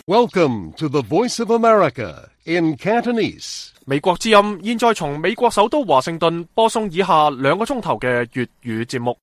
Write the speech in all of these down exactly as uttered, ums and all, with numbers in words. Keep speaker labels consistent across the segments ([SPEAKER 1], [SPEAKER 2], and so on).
[SPEAKER 1] Welcome to the Voice of America in Cantonese.
[SPEAKER 2] 美國之音現在從美國首都華盛頓播送以下兩個鐘頭嘅粵語節目。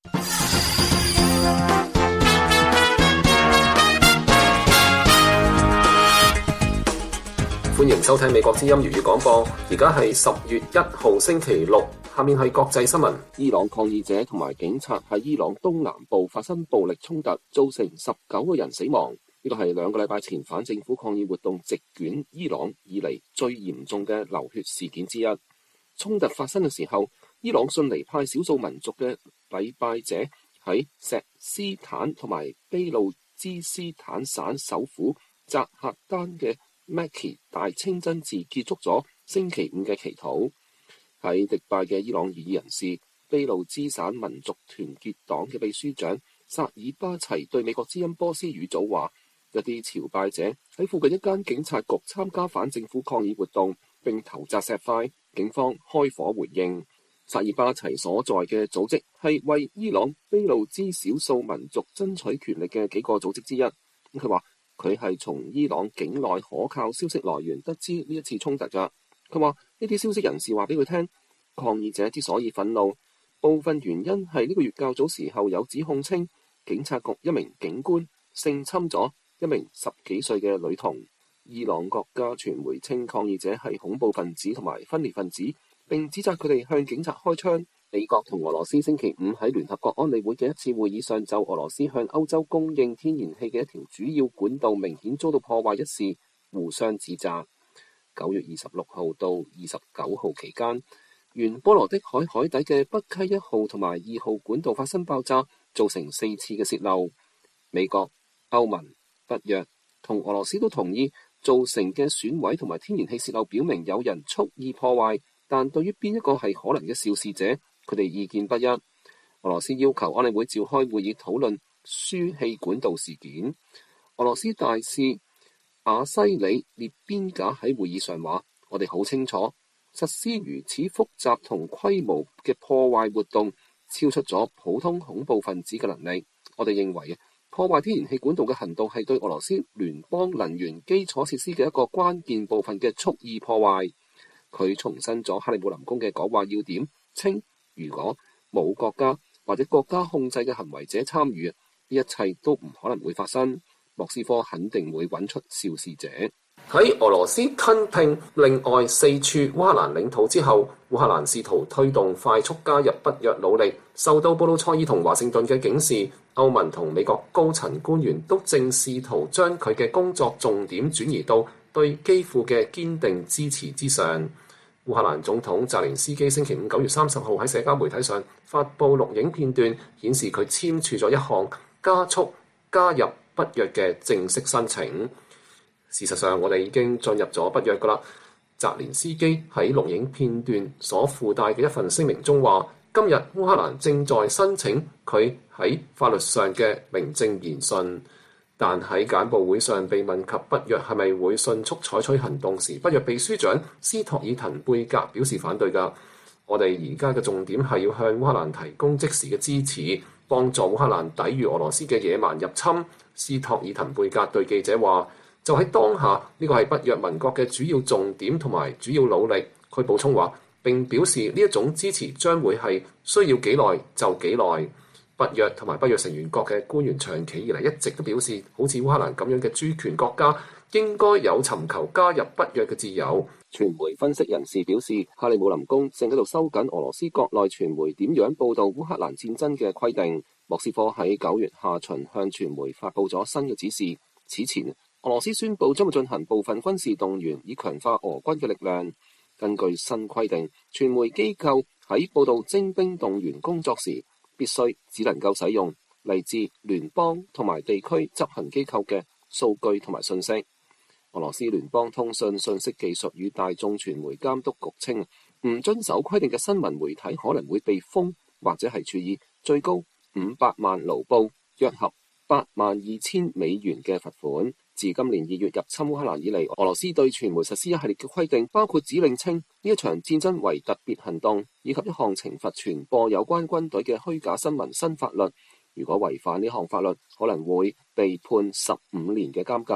[SPEAKER 3] 歡迎收聽美國之音粵語廣播，而家係十月一號星期六，下面係國際新聞。伊朗抗議者同埋警察喺伊朗東南部發生暴力衝突，造成十九個人死亡。呢個係兩個禮拜前反政府抗議活動席捲伊朗以嚟最嚴重嘅流血事件之一。衝突發生嘅時候，伊朗遜尼派少數民族嘅禮拜者喺錫斯坦同埋卑路支斯坦省首府扎克丹嘅麥奇大清真寺結束咗星期五嘅祈禱。喺迪拜嘅伊朗異議人士卑路支省民族團結黨嘅秘書長薩爾巴齊對美國之音波斯語組話，一啲朝拜者喺附近一間警察局參加反政府抗議活動，並投擲石塊，警方開火回應。薩爾巴齊所在嘅組織係為伊朗卑路支少數民族爭取權利嘅幾個組織之一。佢話佢係從伊朗境內可靠消息來源得知呢一次衝突㗎。佢話呢啲消息人士話俾佢聽，抗議者之所以憤怒，部分原因係呢個月較早時候有指控稱警察局一名警官性侵咗一名十幾歲嘅女童。伊朗國家傳媒稱抗議者係恐怖分子同埋分裂分子，並指責佢哋向警察開槍。美國同俄羅斯星期五喺聯合國安理會嘅一次會議上，就俄羅斯向歐洲供應天然氣嘅一條主要管道明顯遭到破壞一事互相指責。九月二十六號到二十九號期間，沿波羅的海海底嘅北溪一號同埋二號管道發生爆炸，造成四次嘅洩漏。美國、歐盟、北約同俄羅斯都同意造成嘅損毀同埋天然氣洩漏表明有人蓄意破壞，但對於邊一個係可能嘅肇事者，佢哋意見不一。俄羅斯要求安理會召開會議討論輸氣管道事件。俄羅斯大使阿西里列邊賈喺會議上話，我哋好清楚實施如此複雜同規模嘅破壞活動超出咗普通恐怖分子嘅能力。我哋認為破壞天然氣管道嘅行動係對俄羅斯聯邦能源基礎設施嘅一個關鍵部分嘅蓄意破壞。佢重申咗克里姆林宮嘅講話要點，稱如果冇國家或者國家控制嘅行為者參與，呢一切都唔可能會發生。莫斯科肯定會揾出肇事者。喺俄羅斯吞併另外四處烏克蘭領土之後，烏克蘭試圖推動快速加入北約努力，受到布魯塞爾同華盛頓嘅警示，歐盟同美國高層官員都正試圖將佢嘅工作重點轉移到對基輔嘅堅定支持之上。烏克蘭總統澤連斯基星期五九月三十號喺社交媒體上發布錄影片段，顯示佢簽署咗一項加速加入北約嘅正式申請。事實上，我哋已經進入咗北約㗎啦。澤連斯基喺錄影片段所附帶嘅一份聲明中話，今日烏克蘭正在申請佢喺法律上嘅名正言順，但喺簡報會上被問及北約係咪會迅速採取行動時，北約秘書長斯托爾滕貝格表示反對㗎。我哋而家嘅重點係要向烏克蘭提供即時嘅支持，幫助烏克蘭抵禦俄羅斯嘅野蠻入侵。斯托爾滕貝格對記者話，就喺當下，呢個係北約盟國嘅主要重點同埋主要努力。佢補充話，並表示呢一種支持將會係需要幾耐就幾耐。北約同埋北約成員國嘅官員長期以嚟一直都表示，好似烏克蘭咁樣嘅主權國家應該有尋求加入北約嘅自由。傳媒分析人士表示，克里姆林宮正喺度收緊俄羅斯國內傳媒點樣報導烏克蘭戰爭嘅規定。莫斯科喺九月下旬向傳媒發布咗新嘅指示。此前，俄羅斯宣布將會進行部分軍事動員，以強化俄軍嘅力量。根據新規定，傳媒機構喺報導徵兵動員工作時，必須只能夠使用嚟自聯邦同埋地區執行機構嘅數據同埋信息。俄羅斯聯邦通訊信息技術與大眾傳媒監督局稱，唔遵守規定嘅新聞媒體可能會被封，或者係處以最高五百萬盧布，約合八萬二千美元嘅罰款。自今年二月入侵烏克蘭以嚟，俄羅斯對傳媒實施一系列嘅規定，包括指令稱呢一場戰爭為特別行動，以及一項懲罰傳播有關軍隊嘅虛假新聞新法律。如果違反呢項法律，可能會被判十五年嘅監禁。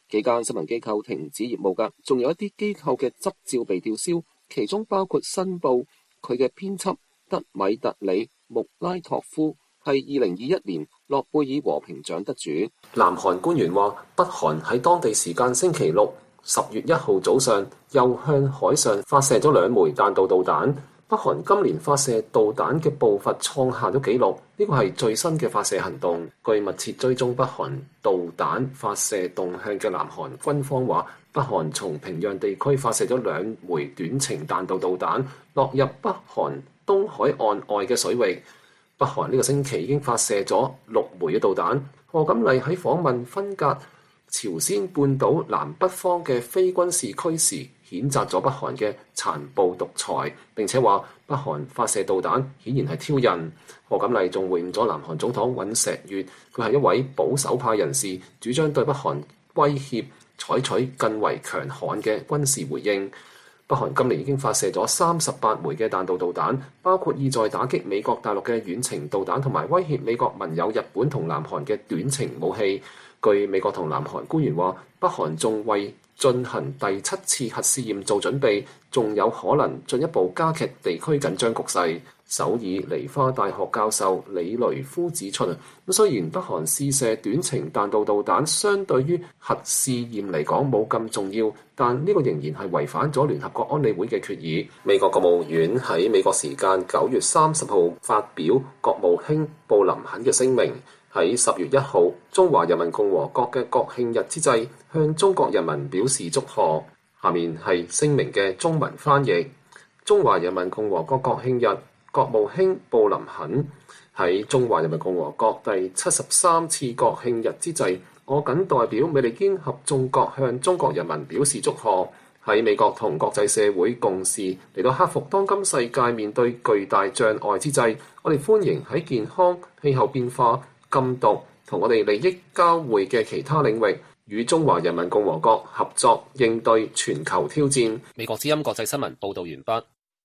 [SPEAKER 3] 幾間新聞機構停止業務㗎，仲有一啲機構嘅執照被吊銷，其中包括新報，佢嘅編輯德米特里穆拉托夫係二零二一年諾貝爾和平獎得主。南韓官員話，北韓喺當地時間星期六十月一號早上又向海上發射咗兩枚彈道導彈。北韓今年發射導彈嘅步伐創下咗紀錄，呢個係最新嘅發射行動。據密切追蹤北韓導彈發射動向嘅南韓軍方話，北韓從平壤地區發射咗兩枚短程彈道導彈，落入北韓東海岸外嘅水域。北韓呢個星期已經發射咗六枚嘅導彈。賀錦麗喺訪問分隔朝鮮半島南北方嘅非軍事區時，譴責咗北韓嘅殘暴獨裁，並且話北韓發射導彈顯然係挑釁。賀錦麗仲會晤咗南韓總統尹錫悅，佢係一位保守派人士，主張對北韓威脅採取更為強悍嘅軍事回應。北韓今年已經發射咗三十八枚嘅彈道導彈，包括意在打擊美國大陸嘅遠程導彈，同埋威脅美國盟友日本同南韓嘅短程武器。據美國同南韓官員話，北韓仲為進行第七次核試驗做準備，仲有可能進一步加劇地區緊張局勢。首爾梨花大學教授李雷夫指出，咁雖然北韓試射短程彈道導彈相對於核試驗嚟講冇咁重要，但呢個仍然係違反咗聯合國安理會嘅決議。美國國務院喺美國時間九月三十號發表國務卿布林肯嘅聲明，喺十月一號中華人民共和國嘅國慶日之際，向中國人民表示祝賀。下面係聲明嘅中文翻譯：中華人民共和國國慶日，國務卿布林肯喺中華人民共和國第七十三次國慶日之際，我謹代表美利堅合眾國向中國人民表示祝賀。喺美國同國際社會共事嚟到克服當今世界面對巨大障礙之際，我哋歡迎喺健康、氣候變化、禁毒同我哋利益交匯嘅其他領域，與中華人民共和國合作應對全球挑戰。美國之音國際新聞報道完畢。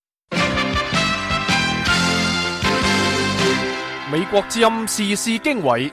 [SPEAKER 2] 美國之音時事經緯，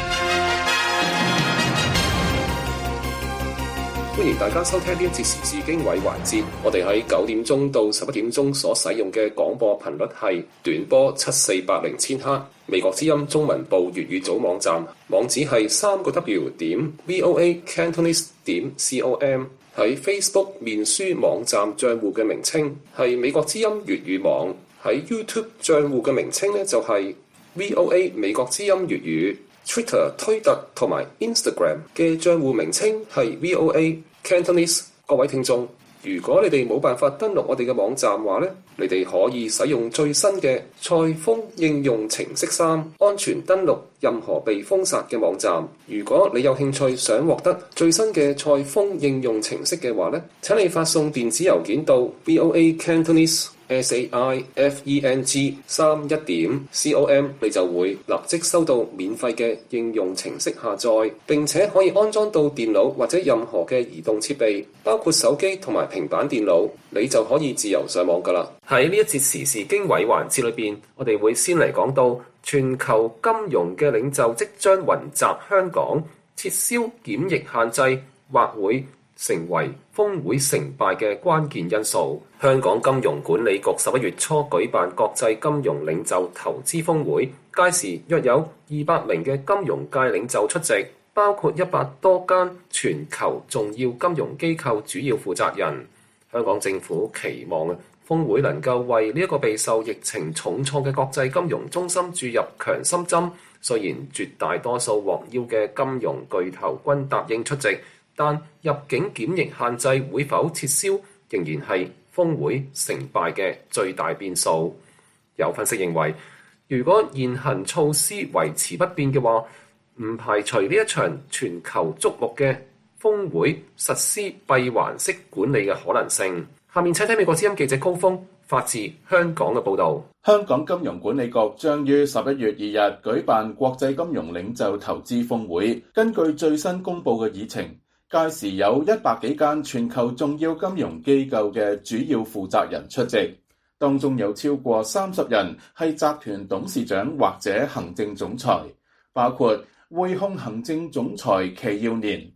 [SPEAKER 3] 歡迎大家收聽呢一節時事經緯環節。我哋喺九點鐘到十一點鐘所使用嘅廣播頻率係短波七四八零千赫。美國之音中文部粵語組網站網址係三個 W 點 VOA Cantonese 點 com。喺 Facebook 面書網站賬戶嘅名稱係美國之音粵語網。喺 YouTube 賬戶嘅名稱呢就係 V O A 美國之音粵語。Twitter 推特同埋 Instagram 嘅賬戶名稱係 V O A Cantonese。各位聽眾，如果你哋冇辦法登錄我哋嘅網站話咧，你哋可以使用最新嘅賽風應用程式三，安全登錄任何被封殺嘅網站。如果你有興趣想獲得最新嘅賽風應用程式嘅話咧，請你發送電子郵件到 V O A Cantonese S A I F E N G 三一點 com， 你就會立即收到免費嘅應用程式下載，並且可以安裝到電腦或者任何嘅移動設備，包括手機同埋平板電腦，你就可以自由上網㗎喇。喺呢一節時事經緯環節裏邊，我哋會先嚟講到全球金融嘅領袖即將雲集香港，撤銷檢疫限制，或會成為峰會成敗嘅關鍵因素。香港金融管理局十一月初舉辦國際金融領袖投資峰會，屆時約有二百名嘅金融界領袖出席，包括一百多間全球重要金融機構主要負責人。香港政府期望啊，峰會能夠為呢一個備受疫情重創嘅國際金融中心注入強心針。雖然絕大多數獲邀嘅金融巨頭均答應出席，但入境檢疫限制會否撤銷，仍然係峰會成敗嘅最大變數。有分析認為，如果現行措施維持不變嘅話，唔排除呢一場全球矚目嘅峰會實施閉環式管理嘅可能性。下面請睇美國之音記者高峰發自香港嘅報導。
[SPEAKER 4] 香港金融管理局將於十一月二日舉辦國際金融領袖投資峰會。根據最新公佈嘅議程，屆時有一百幾間全球重要金融機構嘅主要負責人出席，當中有超過三十人係集團董事長或者行政總裁，包括匯控行政總裁祁耀年、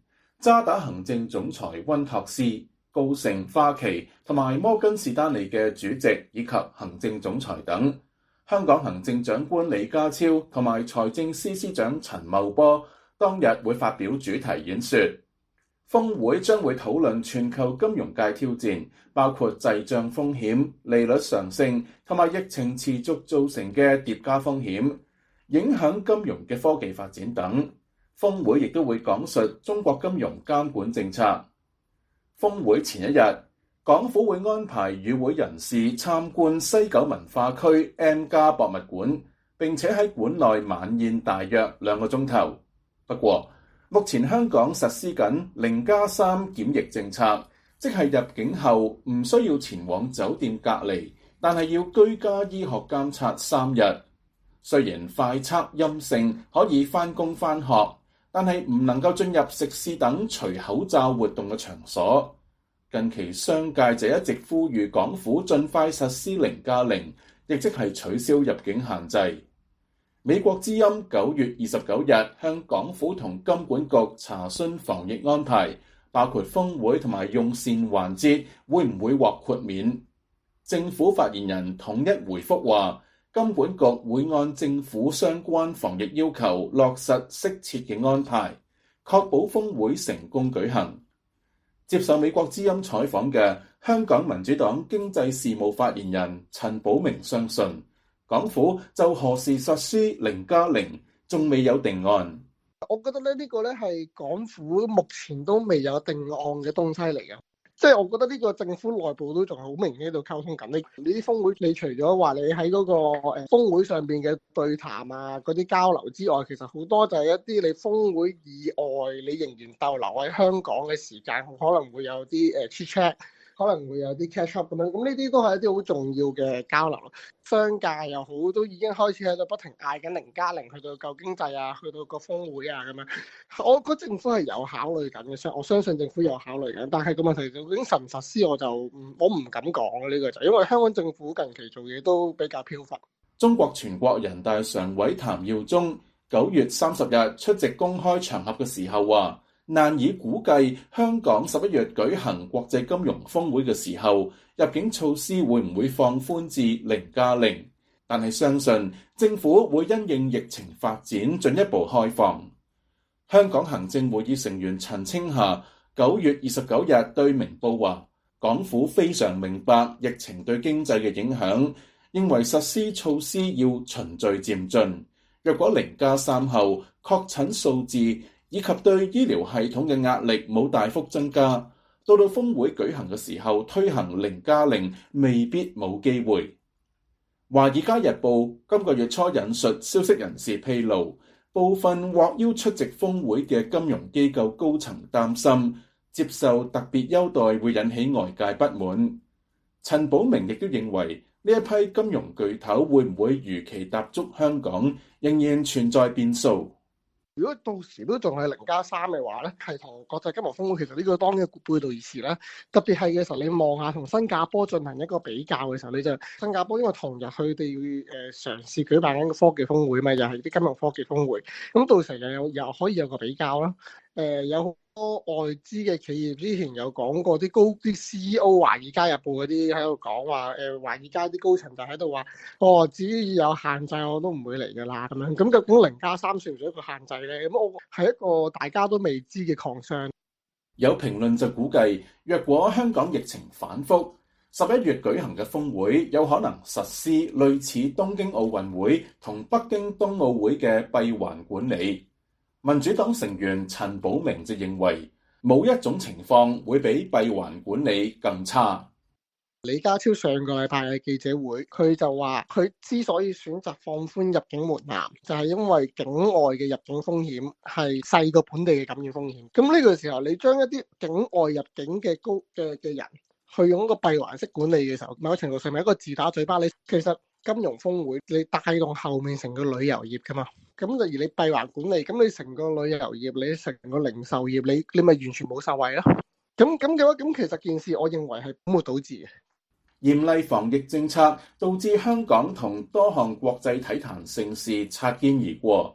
[SPEAKER 4] 渣打行政總裁溫托斯、高盛、花旗同埋摩根士丹利嘅主席以及行政總裁等。香港行政長官李家超同埋財政司司長陳茂波當日會發表主題演說。峰會將會討論全球金融界挑戰，包括滯脹風險、利率上升同埋疫情持續造成嘅疊加風險，影響金融嘅科技發展等。峰會亦都會講述中國金融監管政策。峰會前一日，港府會安排與會人士參觀西九文化區 M+ 博物館，並且喺館內晚宴大約兩個鐘頭。不過，目前香港實施緊零加三檢疫政策，即係入境後唔需要前往酒店隔離，但係要居家醫學監察三日。雖然快測陰性可以返工返學，但係唔能夠進入食肆等除口罩活動嘅場所。近期商界就一直呼籲港府盡快實施零加零，亦即係取消入境限制。美國之音九月二十九日向港府同金管局查詢防疫安排，包括峰會同埋用膳環節會唔會獲豁免。政府發言人統一回覆話，金管局會按政府相關防疫要求落實適切嘅安排，確保峰會成功舉行。接受美國之音採訪嘅香港民主黨經濟事務發言人陳寶明相信，港府就何時實施零加零仲未有定案。
[SPEAKER 5] 我覺得咧呢個咧係港府目前都未有定案嘅東西嚟嘅，即係我覺得呢個政府內部都仲係好明顯喺度溝通緊。你呢啲峰會，你除咗話你喺嗰個誒峰會上邊嘅對談啊嗰啲交流之外，其實好多就係一啲你峰會以外，你仍然逗留喺香港嘅時間，可能會有啲誒 chit chat。可能會有啲 catch up 咁樣，咁呢啲都係一啲好重要嘅交流咯。商界又好，都已經開始喺度不停嗌緊零加零，去到救經濟啊，去到個峰會啊咁樣。我覺得政府係有考慮緊嘅，我相信政府有考慮緊。但係個問題究竟實唔實施，我就唔我唔敢講呢個就，因為香港政府近期做嘢都比較飄忽。
[SPEAKER 4] 中國全國人大常委譚耀宗九月三十日出席公開場合嘅時候話，難以估計香港十一月舉行國際金融峰會嘅時候，入境措施會唔會放寬至零加零，但係相信政府會因應疫情發展進一步開放。香港行政會議成員陳清霞九月二十九日對明報話，港府非常明白疫情對經濟嘅影響，認為實施措施要循序漸進。若果零加三後確診數字以及對醫療系統嘅壓力冇大幅增加，到到峰會舉行嘅時候推行零加零未必冇機會。《華爾街日報》今個月初引述消息人士披露，部分獲邀出席峰會嘅金融機構高層擔心接受特別優待會引起外界不滿。陳寶明亦都認為呢一批金融巨頭會唔會如期踏足香港，仍然存在變數。
[SPEAKER 5] 如果到時都仲係零加三嘅話咧，係同國際金融峰會其實呢個當然背道而馳啦。特別係嘅時候，你望下同新加坡進行一個比較嘅時候，你就新加坡因為同日佢哋誒嘗試舉辦緊個科技峰會嘛，又係啲金融科技峰會，咁到時又有又可以有個比較啦。誒、呃、有好多外資嘅企業之前有講過啲高啲 C E O 華爾街日報嗰啲喺度講話，誒華爾街啲高層就喺度話，哦，只要有限制我都唔會嚟㗎啦咁樣。咁究竟零加三算唔算一個限制咧？咁我係一個大家都未知嘅擴張。
[SPEAKER 4] 有評論就估計，若果香港疫情反覆，十一月舉行嘅峰會有可能實施類似東京奧運會同北京冬奧會嘅閉環管理。民主黨成員陳寶明就認為，冇一種情況會比閉環管理更差。
[SPEAKER 5] 李家超上個禮拜嘅記者會，佢就話佢之所以選擇放寬入境門檻，就係因為境外嘅入境風險係細過本地嘅感染風險。咁呢個時候，你將一啲境外入境嘅高嘅嘅人去用一個閉環式管理嘅時候，某程度上係一個自打嘴巴。你其實金融峰會你帶動後面成個旅遊業噶嘛，咁就而你閉環管理，咁你成個旅遊業，你成個零售業，你你咪完全冇受惠咯。咁咁嘅話，咁其實件事我認為係本末倒置嘅。
[SPEAKER 4] 嚴厲防疫政策導致香港同多項國際體壇盛事擦肩而過，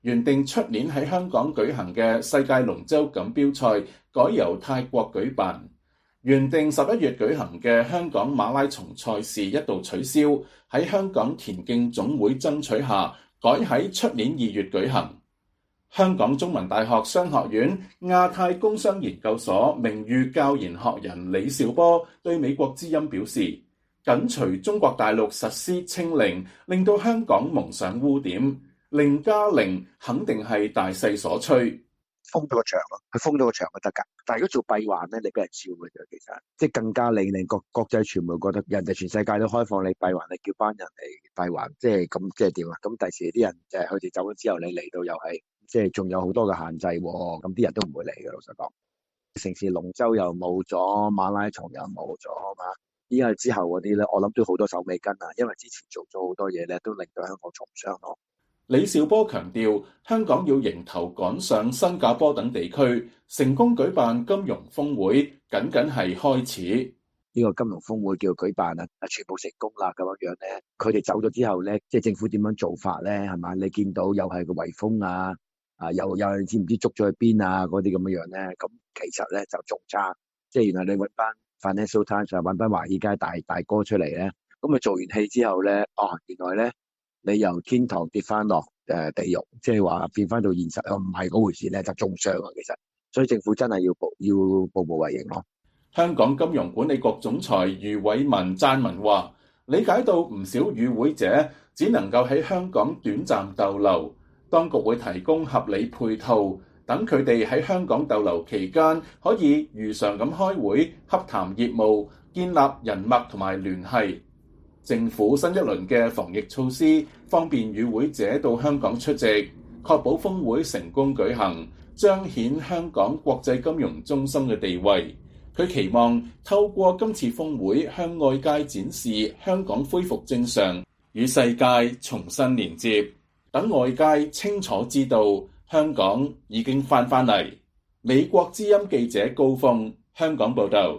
[SPEAKER 4] 原定出年喺香港舉行嘅世界龍舟錦標賽改由泰國舉辦。原定十一月舉行嘅香港馬拉松賽事一度取消，喺香港田徑總會爭取下，改喺出年二月舉行。香港中文大學商學院亞太工商研究所名譽教研學人李兆波對美國之音表示，緊隨中國大陸實施清零，令到香港蒙上污點，零加零肯定係大勢所趨。
[SPEAKER 6] 封咗個場咯，佢封咗個場就得噶。但係如果做閉環咧，你俾人笑嘅啫。其實即係更加令令國國際傳媒覺得人哋全世界都開放你閉環，你叫班人嚟閉環，即係咁即係點啊？咁第時啲人就係佢哋走咗之後，你嚟到又係即係仲有好多嘅限制，咁啲人都唔會嚟嘅。老實講，城市龍舟又冇咗，馬拉松又冇咗嘛。依家之後嗰啲咧，我諗都好多手尾跟啊，因為之前做咗好多嘢咧，都令到香港重傷咯。
[SPEAKER 4] 李兆波強調，香港要迎頭趕上新加坡等地區，成功舉辦金融峰會，僅僅係開始。
[SPEAKER 6] 呢個金融峰會叫舉辦啊，全部成功啦咁樣樣咧，佢哋走咗之後咧，即係政府點樣做法咧？係嘛？你見到又係個圍封啊，啊又又知唔知捉咗去邊啊？嗰啲咁樣樣咧，咁其實咧就仲差。即係原來你揾班 Financial Times 揾班華爾街大大哥出嚟咧，咁啊做完戲之後咧，哦原來咧。你由天堂跌翻落誒地獄，即係話變翻到現實，唔係嗰回事咧，就中傷啊！其實，所以政府真係要步要步步為營咯。
[SPEAKER 4] 香港金融管理局總裁余偉文撰文話：理解到唔少與會者只能夠喺香港短暫逗留，當局會提供合理配套，等佢哋喺香港逗留期間可以如常咁開會、洽談業務、建立人脈同埋聯繫。政府新一輪嘅防疫措施，方便與會者到香港出席，確保峰會成功舉行，彰顯香港國際金融中心嘅地位。佢期望透過今次峰會向外界展示香港恢復正常，與世界重新連接，等外界清楚知道香港已經翻返嚟。美國之音記者高峰，香港報道。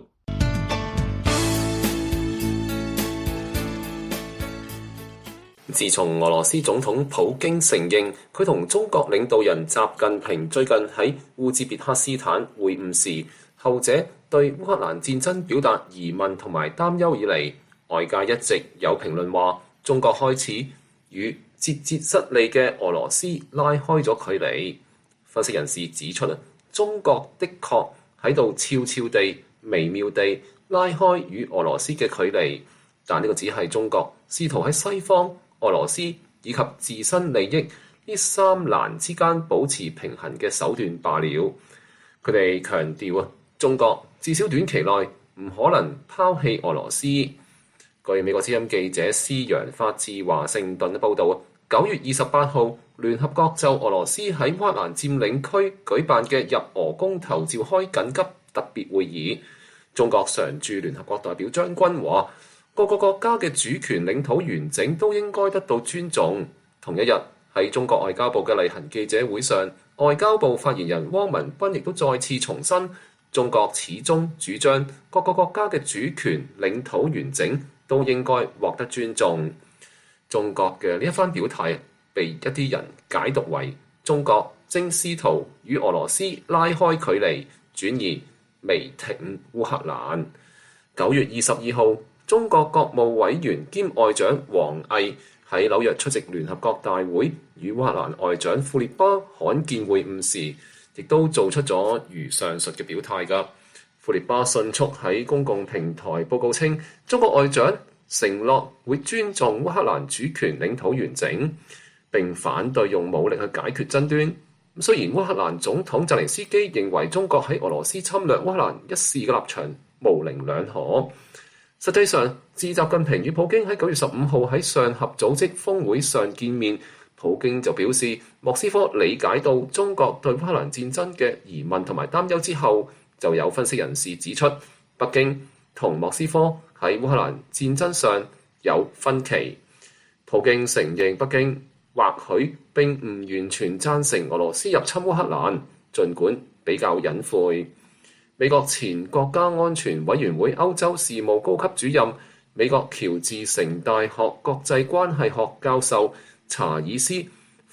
[SPEAKER 3] 自從俄羅斯總統普京承認佢同中國領導人習近平最近喺烏茲別克斯坦會晤時，後者對烏克蘭戰爭表達疑問同埋擔憂以嚟，外界一直有評論話中國開始與節節失利嘅俄羅斯拉開咗距離。分析人士指出啊，中國的確喺度悄悄地、微妙地拉開與俄羅斯嘅距離，但呢個只係中國試圖喺西方、俄羅斯以及自身利益呢三難之間保持平衡嘅手段罷了。佢哋強調啊，中國至少短期內唔可能拋棄俄羅斯。據美國之音記者施揚發自華盛頓嘅報導啊，九月二十八號，聯合國就俄羅斯喺烏克蘭佔領區舉辦嘅入俄公投召開緊急特別會議。中國常駐聯合國代表張軍話：各個國家嘅主權領土完整都應該得到尊重。同一日喺中國外交部嘅例行記者會上，外交部發言人汪文斌亦都再次重申，中國始終主張各個國家嘅主權領土完整都應該獲得尊重。中國嘅呢一番表態被一啲人解讀為中國正試圖與俄羅斯拉開距離，轉而微挺烏克蘭。九月二十二號，中國國務委員兼外長王毅喺紐約出席聯合國大會，與烏克蘭外長庫列巴罕見會晤時，亦都做出咗如上述嘅表態㗎。庫列巴迅速喺公共平台報告稱，中國外長承諾會尊重烏克蘭主權領土完整，並反對用武力去解決爭端。雖然烏克蘭總統澤連斯基認為中國喺俄羅斯侵略烏克蘭一事嘅立場模棱兩可，實際上自習近平與普京喺九月十五號喺上合組織峰會上見面，普京就表示莫斯科理解到中國對烏克蘭戰爭嘅疑問同埋擔憂之後，就有分析人士指出，北京同莫斯科喺烏克蘭戰爭上有分歧。普京承認北京或許並唔完全贊成俄羅斯入侵烏克蘭，儘管比較隱晦。美國前國家安全委員會歐洲事務高級主任、美國喬治城大學國際關係學教授查爾斯·庫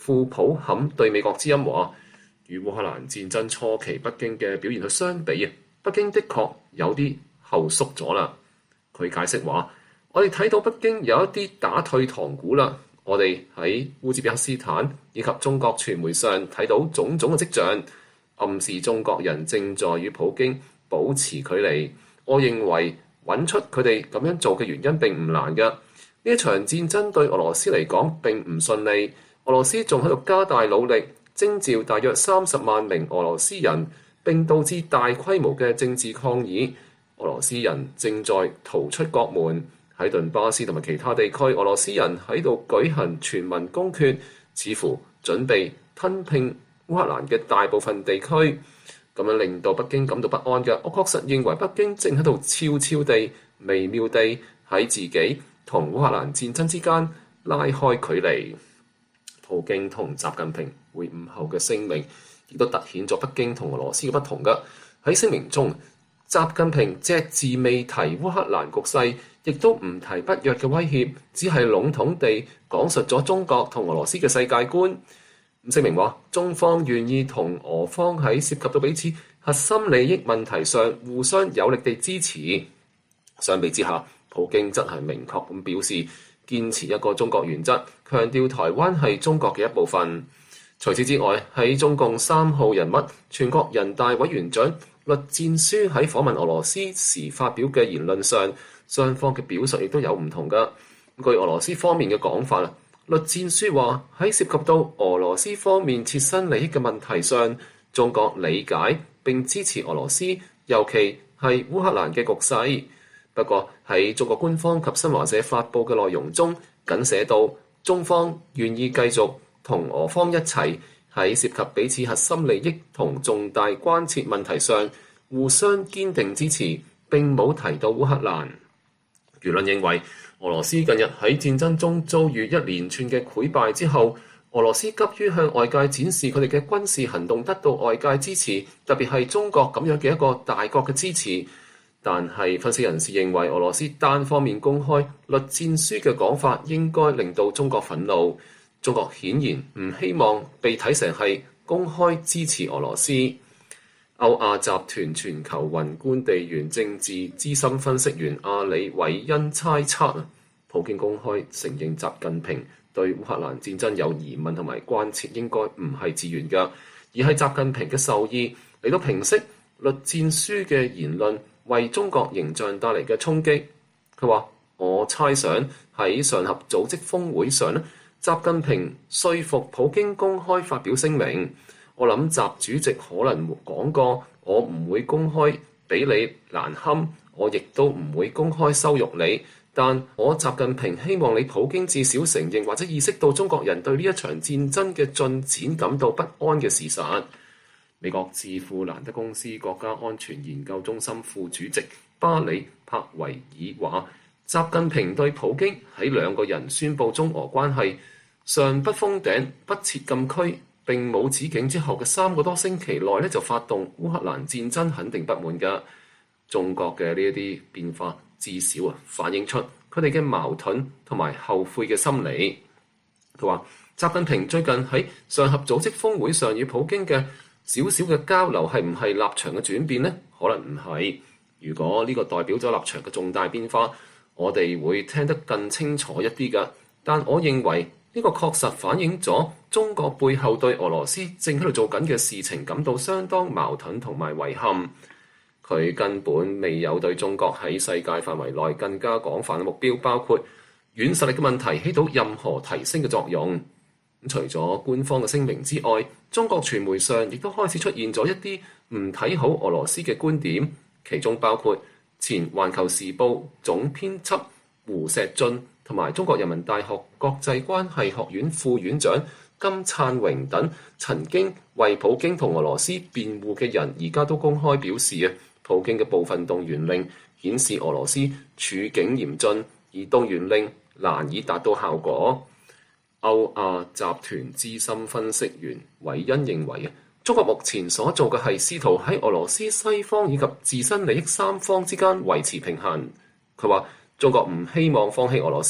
[SPEAKER 3] 庫普坎對美國之音話，與烏克蘭戰爭初期北京嘅表現去相比啊，北京的確有啲後縮咗啦。佢解釋話，我哋睇到北京有一啲打退堂鼓啦。我哋喺烏茲別克斯坦以及中國傳媒上睇到種種嘅跡象，暗示中國人正在與普京保持距離。我認為揾出佢哋咁樣做嘅原因並唔難㗎。呢一場戰爭對俄羅斯嚟講並唔順利，俄羅斯仲喺度加大努力徵召大約三十萬名俄羅斯人，並導致大規模嘅政治抗議。俄羅斯人正在逃出國門。喺頓巴斯同埋其他地區，俄羅斯人喺度舉行全民公決，似乎準備吞併烏克蘭嘅大部分地區，咁樣令到北京感到不安嘅。我確實認為北京正喺度悄悄地、微妙地喺自己同烏克蘭戰爭之間拉開距離。普京同習近平會晤後嘅聲明，亦都突顯咗北京同俄羅斯嘅不同嘅。喺聲明中，習近平隻字未提烏克蘭局勢，亦都唔提北約嘅威脅，只係籠統地講述咗中國同俄羅斯嘅世界觀。聲明話，中方願意同俄方喺涉及到彼此核心利益問題上互相有力地支持。相比之下，普京則係明確咁表示堅持一個中國原則，強調台灣係中國嘅一部分。除此之外，喺中共三號人物、全國人大委員長栗戰書喺訪問俄羅斯時發表嘅言論上，雙方嘅表述亦都有唔同㗎。據俄羅斯方面嘅講法啊，栗戰書話喺涉及到俄羅斯方面切身利益嘅問題上，中國理解並支持俄羅斯，尤其係烏克蘭嘅局勢。不過喺中國官方及新華社發布嘅內容中，僅寫到中方願意繼續同俄方一齊喺涉及彼此核心利益同重大關切問題上互相堅定支持，並冇提到烏克蘭。輿論認為，俄羅斯近日喺戰爭中遭遇一連串嘅潰敗之後，俄羅斯急於向外界展示佢哋嘅軍事行動得到外界支持，特別係中國咁樣嘅一個大國嘅支持。但係分析人士認為，俄羅斯單方面公開栗戰書嘅講法，應該令到中國憤怒。中國顯然唔希望被睇成係公開支持俄羅斯。歐亞集團全球宏觀地緣政治資深分析員阿里韋恩猜測，普京公開承認習近平對烏克蘭戰爭有疑問同埋關切，應該唔係自願嘅，而係習近平嘅授意嚟到平息栗戰書嘅言論為中國形象帶嚟嘅衝擊。佢話：我猜想喺上合組織峰會上咧，習近平說服普京公開發表聲明。我諗習主席可能講過，我唔會公開俾你難堪，我亦都唔會公開羞辱你。但我習近平希望你普京至少承認或者意識到中國人對呢一場戰爭嘅進展感到不安嘅事實。美國智庫蘭德公司國家安全研究中心副主席巴里帕維爾話，習近平對普京喺兩個人宣布中俄關係上不封頂、不設禁區並冇止境之後嘅三個多星期內咧，就發動烏克蘭戰爭，肯定不滿㗎。中國嘅呢一啲變化，至少啊反映出佢哋嘅矛盾同埋後悔嘅心理。佢話：習近平最近喺上合組織峰會上與普京嘅少少嘅交流，係唔係立場嘅轉變呢？可能唔係。如果呢個代表咗立場嘅重大變化，我哋會聽得更清楚一啲㗎。但我認為呢個確實反映咗中國背後對俄羅斯正喺度做緊嘅事情感到相當矛盾同埋遺憾。佢根本未有對中國喺世界範圍內更加廣泛嘅目標，包括軟實力嘅問題，起到任何提升嘅作用。除咗官方嘅聲明之外，中國傳媒上亦都開始出現咗一啲唔睇好俄羅斯嘅觀點，其中包括前環球時報總編輯胡錫進同埋中國人民大學國際關係學院副院長金燦榮等曾經為普京同俄羅斯辯護嘅人，而家都公開表示啊，普京嘅部分動員令顯示俄羅斯處境嚴峻，而動員令難以達到效果。歐亞集團資深分析員韋恩認為啊，中國目前所做嘅係試圖喺俄羅斯、西方以及自身利益三方之間維持平衡。佢話：中國唔希望放棄俄羅斯，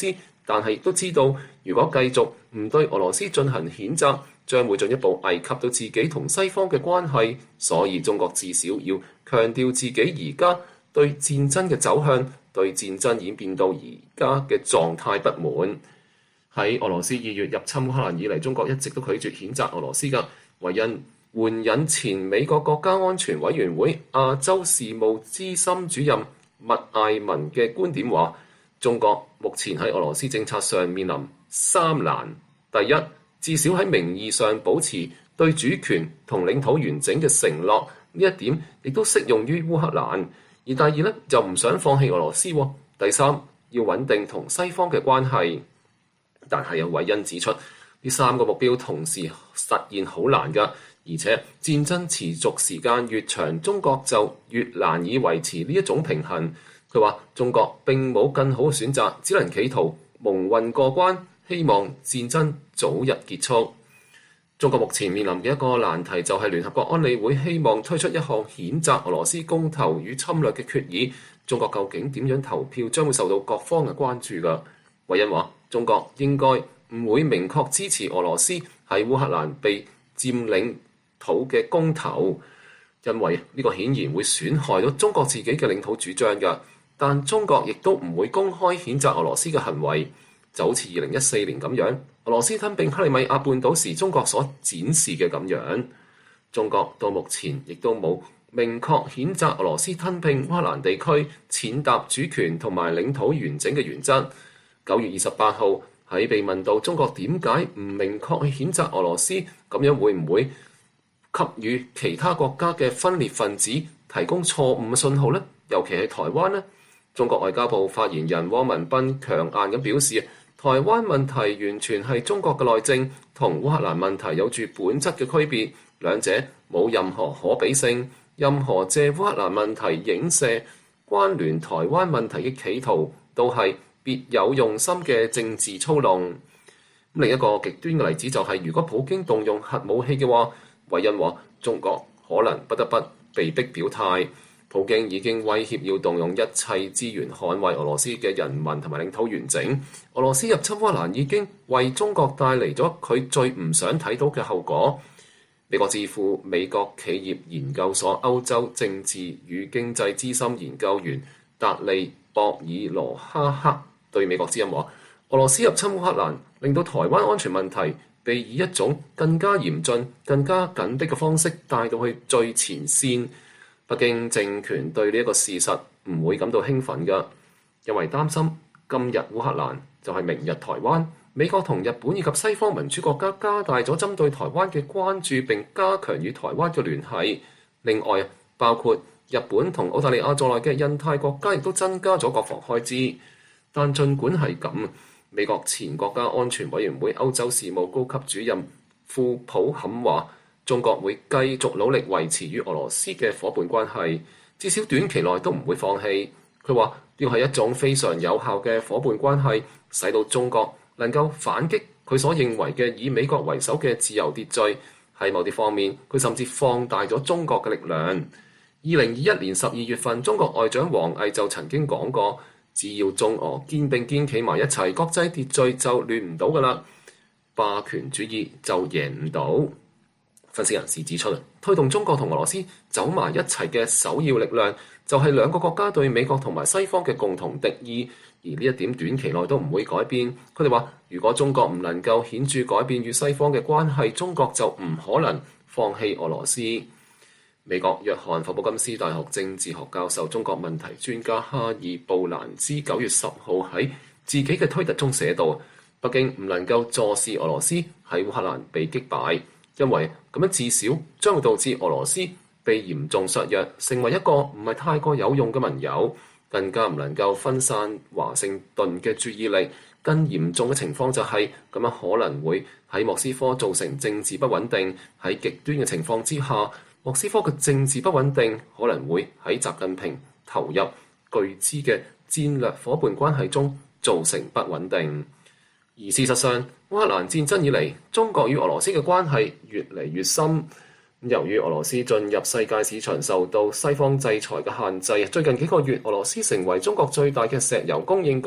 [SPEAKER 3] 但係亦都知道，如果繼續唔對俄羅斯進行譴責，將會進一步危及到自己同西方嘅關係。所以中國至少要強調自己而家對戰爭嘅走向、對戰爭演變到而家嘅狀態不滿。喺俄羅斯二月入侵烏克蘭以嚟，中國一直都拒絕譴責俄羅斯㗎。維恩援引前美國國家安全委員會亞洲事務資深主任麥艾文嘅觀點話，中國目前喺俄羅斯政策上面臨三難。第一，至少喺名義上保持對主權同領土完整嘅承諾，呢一點亦都適用於烏克蘭。而第二咧，就唔想放棄俄羅斯。第三，要穩定同西方嘅關係。但係有韋恩指出，呢三個目標同時實現好難㗎，而且戰爭持續時間越長，中國就越難以維持呢一種平衡。佢話中國並冇更好嘅選擇，只能企圖蒙混過關，希望戰爭早日結束。中國目前面臨嘅一個難題就係聯合國安理會希望推出一項譴責俄羅斯公投與侵略嘅決議，中國究竟點樣投票將會受到各方嘅關注㗎。韋恩話中國應該唔會明確支持俄羅斯喺烏克蘭被佔領土嘅公投，因為呢個顯然會損害到中國自己嘅領土主張㗎。但中國亦都唔會公開譴責俄羅斯嘅行為，就好似二零一四年咁樣，俄羅斯吞併克里米亞半島時中國所展示嘅咁樣。中國到目前亦都冇明確譴責俄羅斯吞併烏克蘭地區、踐踏主權同埋領土完整嘅原則。九月二十八號喺被問到中國點解唔明確去譴責俄羅斯，咁樣會唔會給予其他國家嘅分裂分子提供錯誤嘅信號呢？尤其係台灣呢？中國外交部發言人汪文斌強硬咁表示，台灣問題完全係中國嘅內政，同烏克蘭問題有住本質嘅區別，兩者冇任何可比性。任何借烏克蘭問題影射關聯台灣問題嘅企圖，都係別有用心嘅政治操弄。另一個極端嘅例子就係、是，如果普京動用核武器嘅話，韋恩話中國可能不得不被逼表態。普京已經威脅要動用一切資源捍衛俄羅斯嘅人民同埋領土完整。俄羅斯入侵烏克蘭已經為中國帶嚟咗佢最唔想睇到嘅後果。美國智庫美國企業研究所歐洲政治與經濟資深研究員達利博爾羅哈克對美國之音話，俄羅斯入侵烏克蘭令到台灣安全問題被以一種更加嚴峻、更加緊迫嘅方式帶到去最前線。北京政權對呢一個事實唔會感到興奮㗎，因為擔心今日烏克蘭就係明日台灣。美國同日本以及西方民主國家加大咗針對台灣嘅關注，並加強與台灣嘅聯繫。另外，包括日本同澳大利亞在內嘅印太國家亦都增加咗國防開支。但儘管係咁，美國前國家安全委員會歐洲事務高級主任庫普坎話，中國會繼續努力維持與俄羅斯嘅伙伴關係，至少短期內都唔會放棄。佢話要係一種非常有效嘅伙伴關係，使到中國能夠反擊佢所認為嘅以美國為首嘅自由秩序。喺某啲方面，佢甚至放大咗中國嘅力量。二零二一年十二月份，中國外長王毅就曾經講過，只要中俄肩並肩企埋一齊，國際秩序就亂唔到㗎喇，霸權主義就贏唔到。分析人士指出，推動中國同俄羅斯走埋一齊嘅首要力量，就係兩個國家對美國同埋西方嘅共同敵意，而呢一點短期內都唔會改變。佢哋話，如果中國唔能夠顯著改變與西方嘅關係，中國就唔可能放棄俄羅斯。美國約翰霍普金斯大學政治學教授、中國問題專家哈爾布蘭茲九月十號喺自己嘅推特中寫道，北京唔能夠坐視俄羅斯喺烏克蘭被擊敗，因為咁樣至少將會導致俄羅斯被嚴重削弱，成為一個唔係太過有用嘅盟友，更加唔能夠分散華盛頓嘅注意力。更嚴重嘅情況就係咁樣可能會喺莫斯科造成政治不穩定。喺極端嘅情況之下，莫斯科嘅政治不穩定可能會喺習近平投入巨資嘅戰略夥伴關係中造成不穩定。而事實上，烏克蘭戰爭以嚟，中國與俄羅斯嘅關係越嚟越深。由於俄羅斯進入世界市場受到西方制裁嘅限制，最近幾個月俄羅斯成為中國最大嘅石油供應國，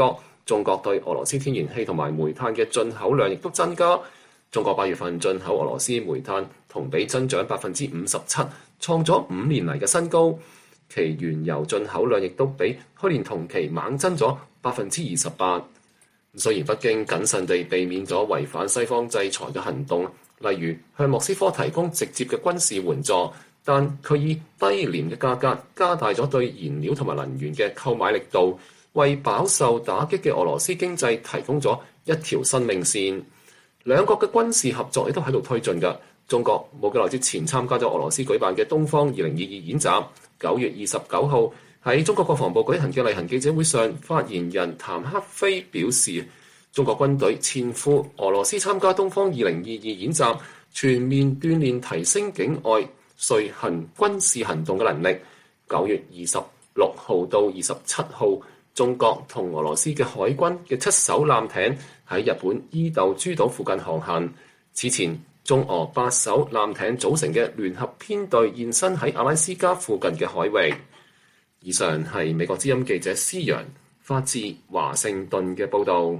[SPEAKER 3] 中國對俄羅斯天然氣同埋煤炭嘅進口量亦都增加。中國八月份進口俄羅斯煤炭同比增長百分之五十七，創咗五年嚟嘅新高。其原油進口量亦都比去年同期猛增咗百分之二十八。雖然北京謹慎地避免咗違反西方制裁嘅行動，例如向莫斯科提供直接嘅軍事援助，但佢以低廉嘅價格加大咗對燃料同埋能源嘅購買力度，為飽受打擊嘅俄羅斯經濟提供咗一條生命線。兩國嘅軍事合作亦都喺度推進㗎。中國冇幾耐之前參加咗俄羅斯舉辦嘅東方二零二二演習。九月二十九號喺中國國防部舉行嘅例行記者會上，發言人譚克非表示，中國軍隊前赴俄羅斯參加東方二零二二演習，全面鍛鍊提升境外隨行軍事行動嘅能力。九月二十六號到二十七號，中國同俄羅斯嘅海軍嘅七艘艦艇喺日本伊豆諸島附近航行。此前，中俄八艘艦艇組成嘅聯合編隊現身喺阿拉斯加附近嘅海域。以上係美國之音記者施揚發自華盛頓嘅報導。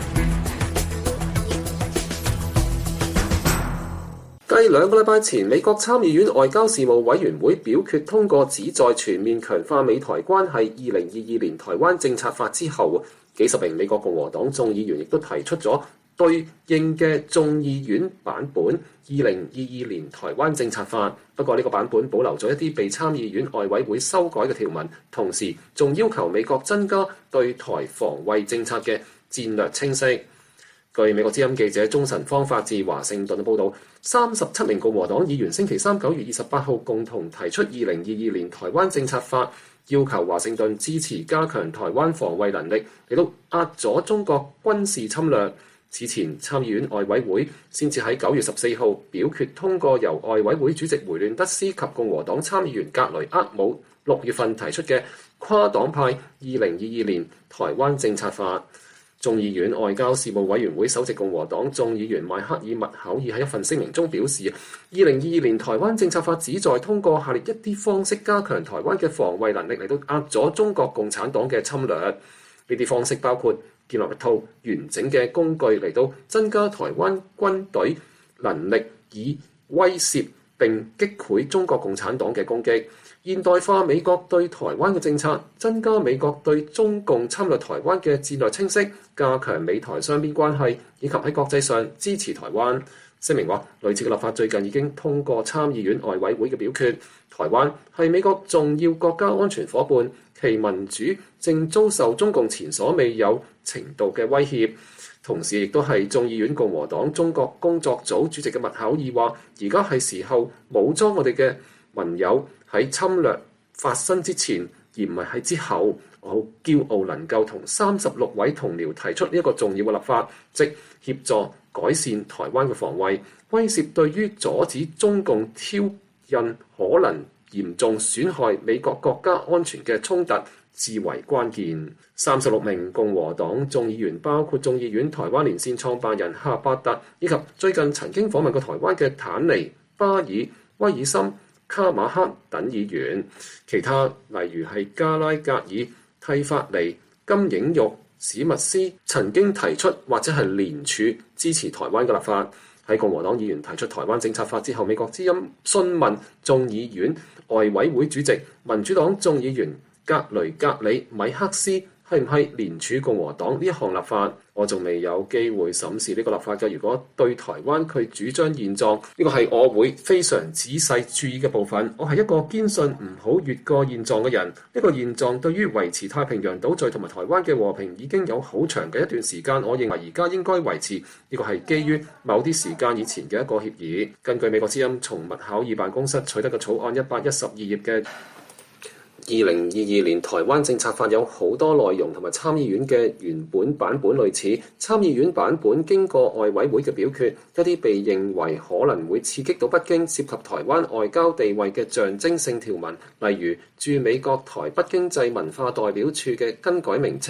[SPEAKER 3] 繼兩個禮拜前，美國參議院外交事務委員會表決通過旨在全面強化美台關係二零二二年台灣政策法之後，幾十名美國共和黨眾議員亦都提出咗對應嘅眾議院版本二零二二年台灣政策法，不過呢個版本保留咗一啲被參議院外委會修改嘅條文，同時仲要求美國增加對台防衛政策嘅戰略清晰。據美國之音記者鍾晨芳發自華盛頓嘅報導，三十七名共和黨議員星期三九月二十八號共同提出二零二二年台灣政策法，要求華盛頓支持加強台灣防衛能力，嚟到壓阻中國軍事侵略。此前參議院外委會先至喺九月十四號表決通過由外委會主席梅亂德斯及共和黨參議員格雷厄姆六月份提出嘅跨黨派二零二二年台灣政策法。眾議院外交事務委員會首席共和黨眾議員邁克爾麥考爾喺一份聲明中表示，二零二二年台灣政策法旨在通過下列一啲方式加強台灣嘅防衛能力，嚟到壓阻中國共產黨嘅侵略。呢啲方式包括建立一套完整嘅工具嚟到增加台灣軍隊能力，以威懾並擊潰中國共產黨嘅攻擊；現代化美國對台灣嘅政策，增加美國對中共侵略台灣嘅戰略清晰，加強美台雙邊關係，以及喺國際上支持台灣。聲明話，類似嘅立法最近已經通過參議院外委會嘅表決。台灣係美國重要國家安全夥伴，其民主正遭受中共前所未有程度嘅威脅。同時亦都係眾議院共和黨中國工作組主席嘅麥考爾話，而家係時候武裝我哋嘅盟友喺侵略發生之前，而唔係喺之後。我好驕傲能夠同三十六位同僚提出呢一個重要嘅立法，即協助改善台灣嘅防衛，威懾對於阻止中共挑釁可能嚴重損害美國國家安全嘅衝突至為關鍵。三十六名共和黨眾議員，包括眾議院台灣連線創辦人夏伯特，以及最近曾經訪問過台灣嘅坦尼、巴爾、威爾森、卡馬克等議員。其他例如係加拉格爾、蒂法尼、金映玉、史密斯曾經提出或者係聯署支持台灣嘅立法。喺共和黨議員提出台灣政策法之後，美國之音詢問眾議院外委會主席民主黨眾議員格雷格里米克斯係唔係聯署共和黨呢一項立法。我仲未有機會審視呢個立法嘅。如果對台灣佢主張現狀，呢個係我會非常仔細注意嘅部分。我係一個堅信唔好越過現狀嘅人。呢個現狀對於維持太平洋島嶼同埋台灣嘅和平已經有好長嘅一段時間。我認為而家應該維持，呢個係基於某啲時間以前嘅一個協議。根據美國之音從麥考爾辦公室取得嘅草案一百一十二頁嘅二零二二年台灣政策法有好多內容同埋參議院嘅原本版本類似，參議院版本經過外委會嘅表決，一啲被認為可能會刺激到北京涉及台灣外交地位嘅象徵性條文，例如駐美國台北經濟文化代表處嘅更改名稱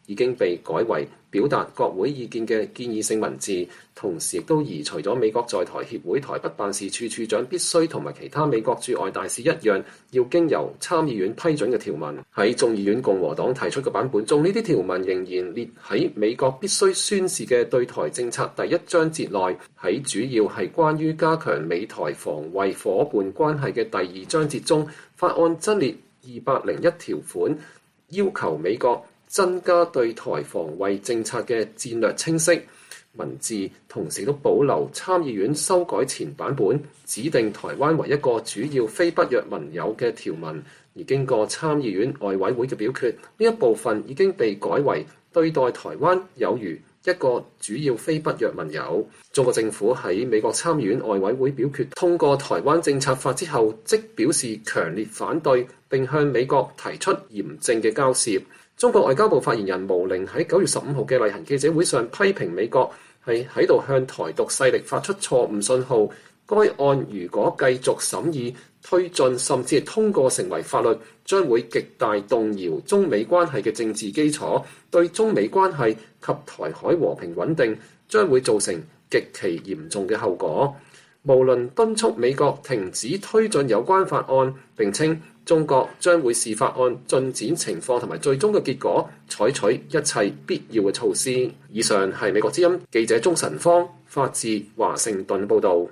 [SPEAKER 3] 已經被改為表達國會意見嘅建議性文字，同時亦都移除咗美國在台協會台北辦事處處長必須同埋其他美國駐外大使一樣要經由參議院批准嘅條文。喺眾議院共和黨提出嘅版本中，呢啲條文仍然列喺美國必須宣示嘅對台政策第一章節內，喺主要係關於加強美台防衛夥伴關係嘅第二章節中，法案增列二百零一條款，要求美國增加對台防衛政策嘅戰略清晰文字，同時都保留參議院修改前版本指定台灣為一個主要非北約盟友嘅條文，而經過參議院外委會嘅表決，呢一部分已經被改為對待台灣有如一個主要非北約盟友。中國政府喺美國參議院外委會表決通過台灣政策法之後，即表示強烈反對，並向美國提出嚴正嘅交涉。中國外交部發言人毛寧喺九月十五號嘅例行記者會上批評美國係喺度向台獨勢力發出錯誤信號。該案如果繼續審議、推進甚至係通過成為法律，將會極大動搖中美關係嘅政治基礎，對中美關係及台海和平穩定將會造成極其嚴重嘅後果。毛寧敦促美國停止推進有關法案，並稱中國將會視法案進展情況同埋最終嘅結果，採取一切必要嘅措施。以上係美國之音記者鍾晨芳發自華盛頓報導。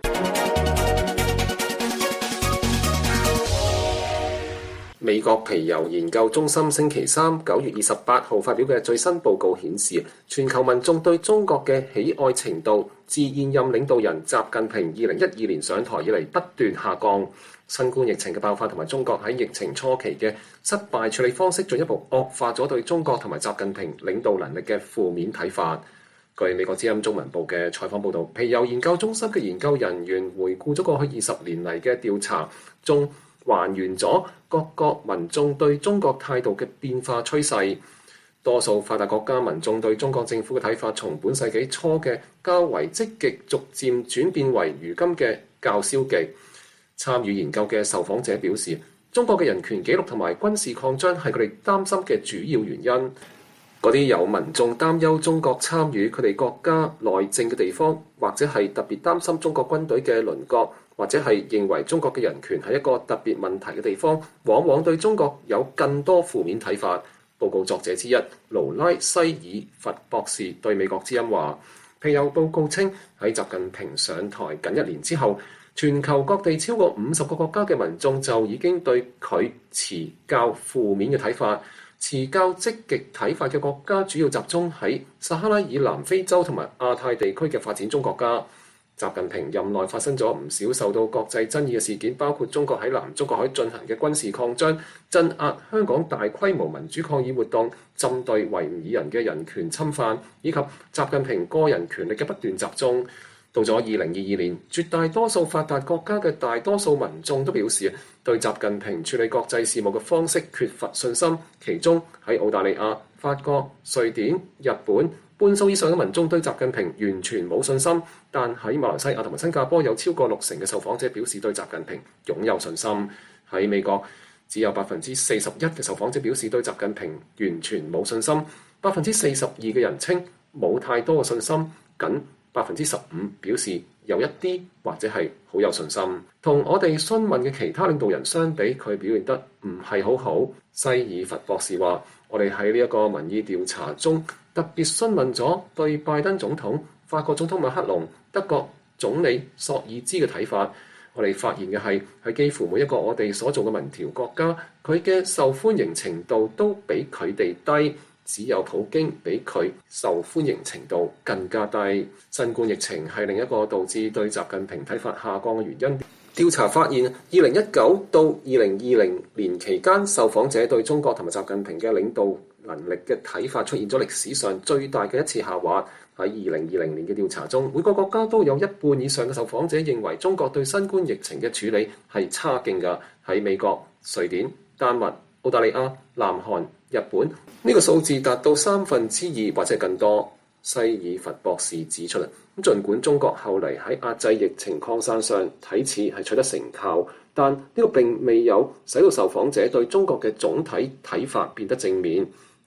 [SPEAKER 3] 美國皮尤研究中心星期三九月二十八號發表嘅最新報告顯示，全球民眾對中國嘅喜愛程度自現任領導人習近平二零一二年上台以嚟不斷下降。新冠疫情嘅爆發同埋中國喺疫情初期嘅失敗處理方式，進一步惡化咗對中國同埋習近平領導能力嘅負面睇法。據美國之音中文部嘅採訪報導，皮尤研究中心嘅研究人員回顧咗過去二十年嚟嘅調查中，還原咗各國民眾對中國態度嘅變化趨勢。多數發達國家民眾對中國政府嘅睇法，從本世紀初嘅較為積極，逐漸轉變為如今嘅較消極。參與研究嘅受訪者表示，中國嘅人權紀錄同埋軍事擴張係佢哋擔心嘅主要原因。嗰啲有民眾擔憂中國參與佢哋國家內政嘅地方，或者係特別擔心中國軍隊嘅鄰國，或者係認為中國嘅人權係一個特別問題嘅地方，往往對中國有更多負面睇法。報告作者之一勞拉西爾佛博士對美國之音話，皮尤報告稱喺習近平上台近一年之後，全球各地超過五十個國家嘅民眾就已經對佢持較負面嘅睇法。持較積極睇法嘅國家主要集中喺撒哈拉以南非洲同埋亞太地區嘅發展中國家。習近平任內發生咗唔少受到國際爭議嘅事件，包括中國喺南中國海進行嘅軍事擴張、鎮壓香港大規模民主抗議活動、針對維吾爾人嘅人權侵犯，以及習近平個人權力嘅不斷集中。到咗二零二二年，絕大多數發達國家嘅大多數民眾都表示對習近平處理國際事務嘅方式缺乏信心。其中喺澳大利亞、法國、瑞典、日本，半數以上嘅民眾對習近平完全冇信心。但喺馬來西亞同埋新加坡，有超過六成嘅受訪者表示對習近平擁有信心。喺美國，只有百分之四十一嘅受訪者表示對習近平完全冇信心，百分之四十二嘅人稱冇太多嘅信心，僅百分之十五表示有一啲或者係好有信心。同我哋詢問嘅其他領導人相比，佢表現得唔係好好。西爾佛博士話，我哋喺呢一個民意調查中特別詢問咗對拜登總統、法國總統馬克龍、德國總理索爾茲嘅睇法。我哋發現嘅係喺幾乎每一個我哋所做嘅民調國家，佢嘅受歡迎程度都比佢哋低。只有普京比佢受歡迎程度更加低。新冠疫情係另一個導致對習近平睇法下降嘅原因。調查發現，二零一九到二零二零年期間，受訪者對中國同埋習近平嘅領導能力嘅睇法出現咗歷史上最大嘅一次下滑。喺二零二零年嘅調查中，每個國家都有一半以上嘅受訪者認為中國對新冠疫情嘅處理係差勁㗎。喺美國、瑞典、丹麥、澳大利亞、南韓、日本，呢個數字達到三分之二或者更多。西爾佛博士指出啦，咁儘管中國後嚟喺壓制疫情擴散上睇似係取得成效，但呢個並未有使到受訪者對中國嘅總體睇法變得正面。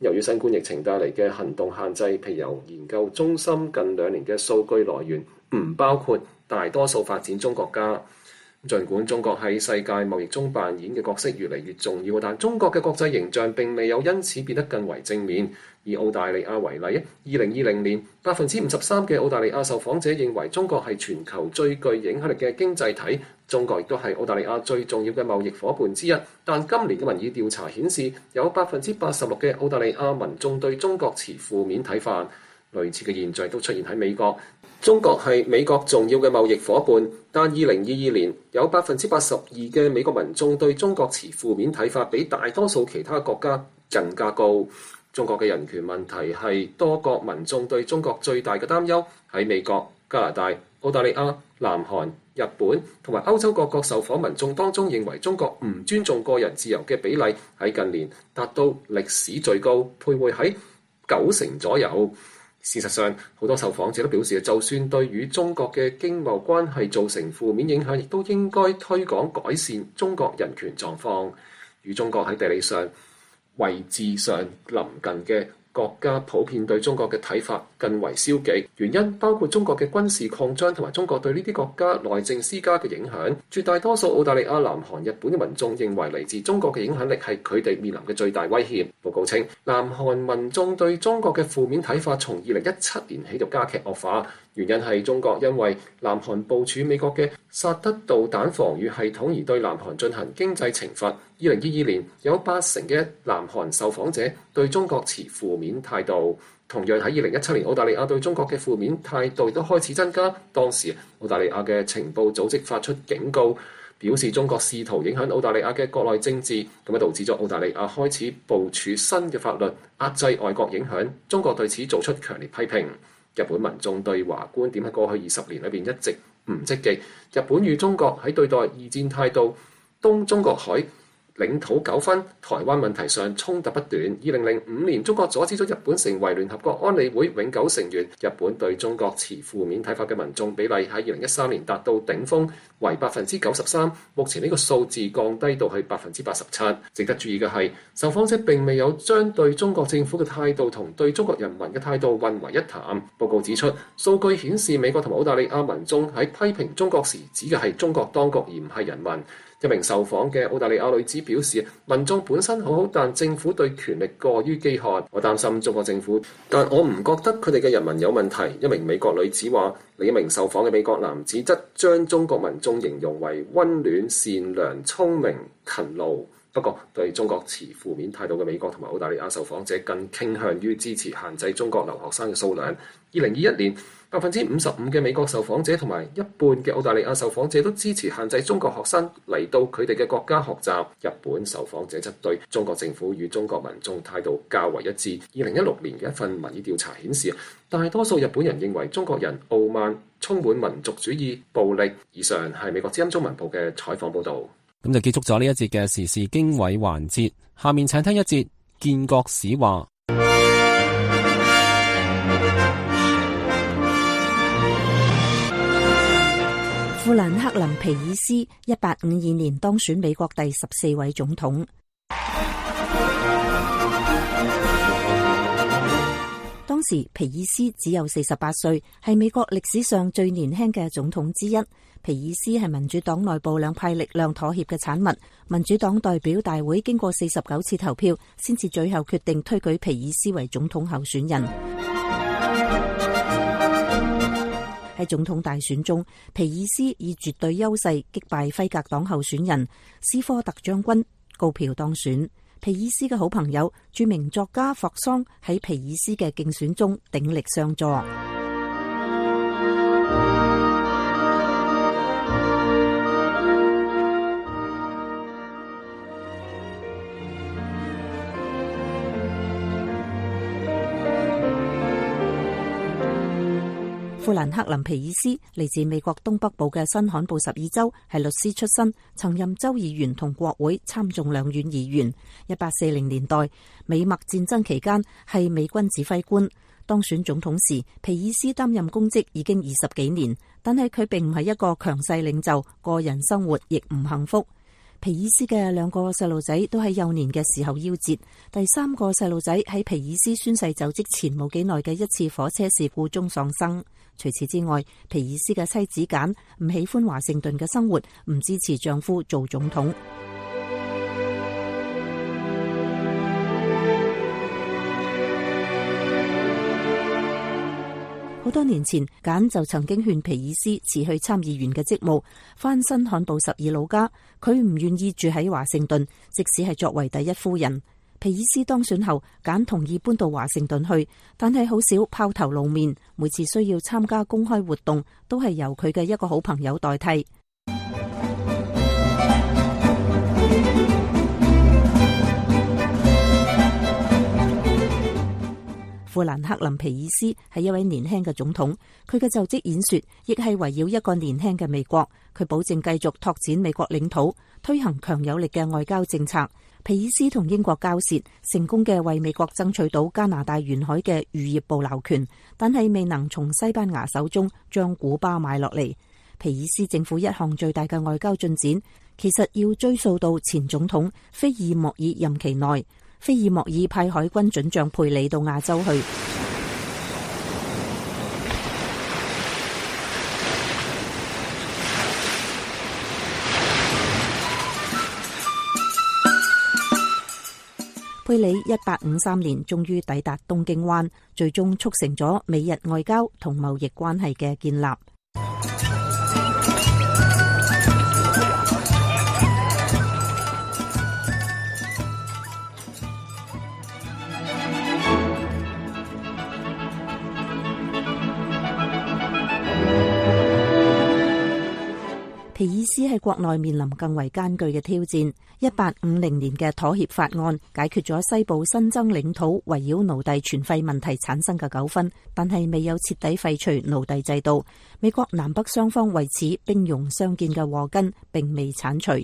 [SPEAKER 3] 由於新冠疫情帶嚟嘅行動限制，皮尤研究中心近兩年嘅數據來源唔包括大多數發展中國家。儘管中國喺世界貿易中扮演嘅角色越嚟越重要，但中國嘅國際形象並未有因此變得更為正面。以澳大利亞為例，二零二零年百分之五十三嘅澳大利亞受訪者認為中國係全球最具影響力嘅經濟體，中國亦都係澳大利亞最重要嘅貿易夥伴之一。但今年嘅民意調查顯示，有百分之八十六嘅澳大利亞民眾對中國持負面睇法。類似嘅現象都出現喺美國。中國係美國重要嘅貿易夥伴，但二零二二年有百分之八十二嘅美國民眾對中國持負面睇法，比大多數其他國家更加高。中國嘅人權問題係多國民眾對中國最大嘅擔憂。喺美國、加拿大、澳大利亞、南韓、日本同埋歐洲各國受訪民眾當中，認為中國唔尊重個人自由嘅比例喺近年達到歷史最高，徘徊喺九成左右。事實上，好多受訪者都表示，就算對與中國嘅經貿關係造成負面影響，亦都應該推廣改善中國人權狀況。與中國喺地理上、位置上鄰近嘅國家普遍對中國嘅睇法更為消極，原因包括中國嘅軍事擴張同埋中國對呢啲國家內政施加嘅影響。絕大多數澳大利亞、南韓、日本嘅民眾認為嚟自中國嘅影響力係佢哋面臨嘅最大威脅。報告稱，南韓民眾對中國嘅負面睇法從二零一七年起就加劇惡化，原因係中國因為南韓部署美國嘅薩德導彈防禦系統而對南韓進行經濟懲罰。二零二二年有八成嘅南韓受訪者對中國持負面態度。同樣喺二零一七年，澳大利亞對中國嘅負面態度都開始增加。當時澳大利亞嘅情報組織發出警告，表示中國試圖影響澳大利亞嘅國內政治，咁啊導致咗澳大利亞開始部署新嘅法律壓制外國影響。中國對此做出強烈批評。日本民眾對華觀點喺過去二十年裏邊一直唔積極。日本與中國喺對待二戰態度、東中國海領土糾紛、台灣問題上衝突不斷。二零零五年，中國阻止咗日本成為聯合國安理會永久成員。日本對中國持負面睇法嘅民眾比例喺二零一三年達到頂峰，為百分之九十三。目前呢個數字降低到去百分之八十七。值得注意嘅係，受訪者並未有將對中國政府嘅態度同對中國人民嘅態度混為一談。報告指出，數據顯示美國同埋澳大利亞民眾喺批評中國時指嘅係中國當局而唔係人民。一名受訪嘅澳大利亞女子表示，民眾本身好好，但政府對權力過於飢渴。我擔心中國政府，但我唔覺得佢哋嘅人民有問題。一名美國女子話，另一名受訪嘅美國男子則將中國民眾形容為溫暖、善良、聰明、勤勞。不過，對中國持負面態度嘅美國同埋澳大利亞受訪者更傾向於支持限制中國留學生嘅數量。二零二一年，百分之五十五嘅美國受訪者同埋一半嘅澳大利亞受訪者都支持限制中國學生嚟到佢哋嘅國家學習。日本受訪者則對中國政府與中國民眾態度較為一致。二零一六年嘅一份民意調查顯示，大多數日本人認為中國人傲慢、充滿民族主義、暴力。以上係美國之音中文部嘅採訪報導。
[SPEAKER 7] 咁就結束咗呢一節嘅時事經緯環節。下面請聽一節建國史話。
[SPEAKER 8] 富蘭克林皮爾斯一八五二年當選美國第十四位總統。當時皮爾斯只有四十八歲，係美國歷史上最年輕嘅總統之一。皮爾斯係民主黨內部兩派力量妥協嘅產物。民主黨代表大會經過四十九次投票，先至最後決定推舉皮爾斯為總統候選人。喺總統大選中，皮爾斯以絕對優勢擊敗輝格黨候選人斯科特將軍，高票當選。皮爾斯嘅好朋友著名作家霍桑喺皮爾斯嘅競選中鼎力相助。富蘭克林皮爾斯嚟自美國東北部嘅新罕布什爾州，係律師出身，曾任州議員同國會參眾兩院議員。一八四零年代美墨戰爭期間係美軍指揮官。當選總統時，皮爾斯擔任公職已經二十幾年，但係佢並唔係一個強勢領袖，個人生活亦唔幸福。 皮爾斯嘅兩個細路仔都喺幼年嘅時候夭折，第三個細路仔喺皮爾斯宣誓就職前冇幾耐嘅一次火車事故中喪生。除此之外，皮爾斯嘅妻子簡唔喜歡華盛頓嘅生活，唔支持丈夫做總統。好多年前，簡就曾經勸皮爾斯辭去參議員嘅職務，返新罕布什爾老家。佢唔願意住喺華盛頓，即使係作為第一夫人。皮爾斯當選後，簡同意搬到華盛頓去，但係好少拋頭露面。每次需要參加公開活動，都係由佢嘅一個好朋友代替。富蘭克林皮爾斯係一位年輕嘅總統，佢嘅就職演說亦係圍繞一個年輕嘅美國。佢保證繼續拓展美國領土，推行強有力嘅外交政策。皮爾斯同英國交涉，成功嘅為美國爭取到加拿大沿海嘅漁業捕撈權，但係未能從西班牙手中將古巴買落嚟。皮爾斯政府一項最大嘅外交進展，其實要追溯到前總統菲爾莫爾任期內。菲爾莫爾派海軍准將佩里到亞洲去。佩里一八五三年終於抵達東京灣，最終促成咗美日外交同貿易關係嘅建立。皮爾斯喺國內面臨更為艱巨嘅挑戰。一八五零年嘅妥協法案解決咗西部新增領土圍繞奴隸存廢問題產生嘅糾紛，但係未有徹底廢除奴隸制度。美國南北雙方為此兵戎相見嘅禍根並未剷除。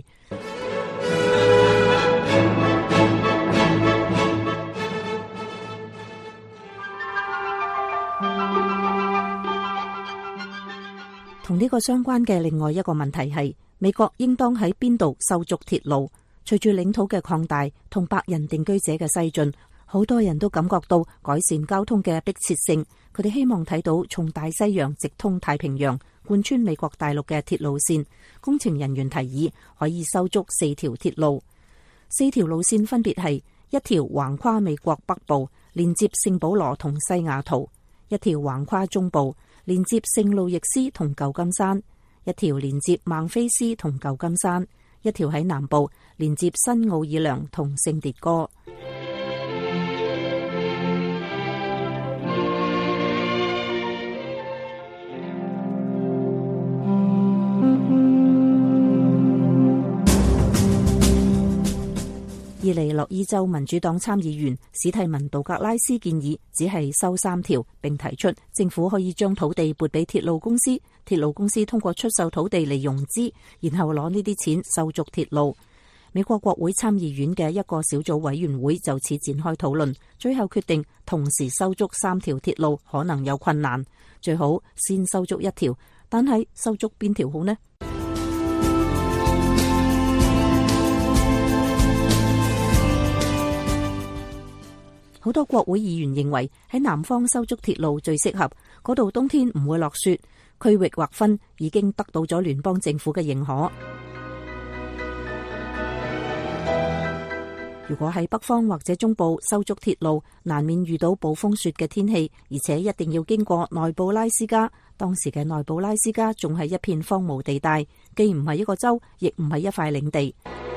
[SPEAKER 8] 同呢個相關嘅另外一個問題係，美國應當喺邊度修築鐵路？隨住領土嘅擴大同白人定居者嘅西進，好多人都感覺到改善交通嘅迫切性。佢哋希望睇到從大西洋直通太平洋、貫穿美國大陸嘅鐵路線。工程人員提議可以修築四條鐵路，四條路線分別係一條橫跨美國北部，連接聖保羅同西雅圖；一條橫跨中部，連接聖路易斯同舊金山；一條連接孟菲斯同舊金山；一條喺南部，連接新奧爾良同聖迭戈。伊利諾伊州民主黨參議員史蒂文杜格拉斯建議只係修三條，並提出政府可以將土地撥俾鐵路公司，鐵路公司通過出售土地嚟融資，然後攞呢啲錢修築鐵路。美國國會參議院嘅一個小組委員會就此展開討論，最後決定同時修築三條鐵路可能有困難，最好先修築一條，但係修築邊條好呢？好多國會議員認為喺南方修築鐵路最適合，嗰度冬天唔會落雪。區域劃分已經得到咗聯邦政府嘅認可。如果喺北方或者中部修築鐵路，難免遇到暴風雪嘅天氣，而且一定要經過內布拉斯加。當時嘅內布拉斯加仲係一片荒蕪地帶，既唔係一個州，亦唔係一塊領地。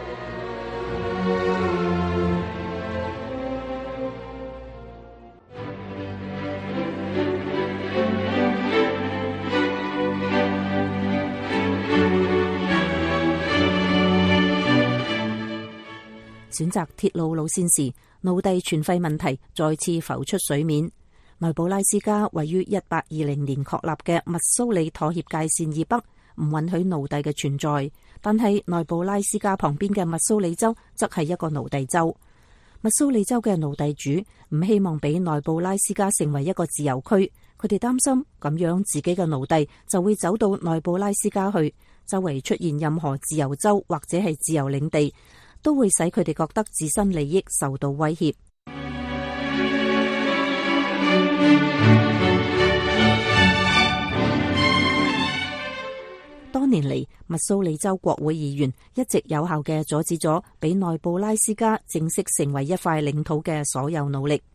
[SPEAKER 8] 選擇鐵路路線時，奴隸存廢問題再次浮出水面。內布拉斯加位於一八二零年確立嘅密蘇里妥協界線以北，唔允許奴隸嘅存在。但係內布拉斯加旁邊嘅密蘇里州則係一個奴隸州。密蘇里州嘅奴隸主唔希望俾內布拉斯加成為一個自由區， 佢哋擔心咁樣自己嘅奴隸就會走到內布拉斯加去，周圍出現任何自由州或者係自由領地，都會使佢哋覺得自身利益受到威脅。多年嚟，密蘇里州國會議員一直有效嘅阻止咗俾內布拉斯加正式成為一塊領土嘅所有努力。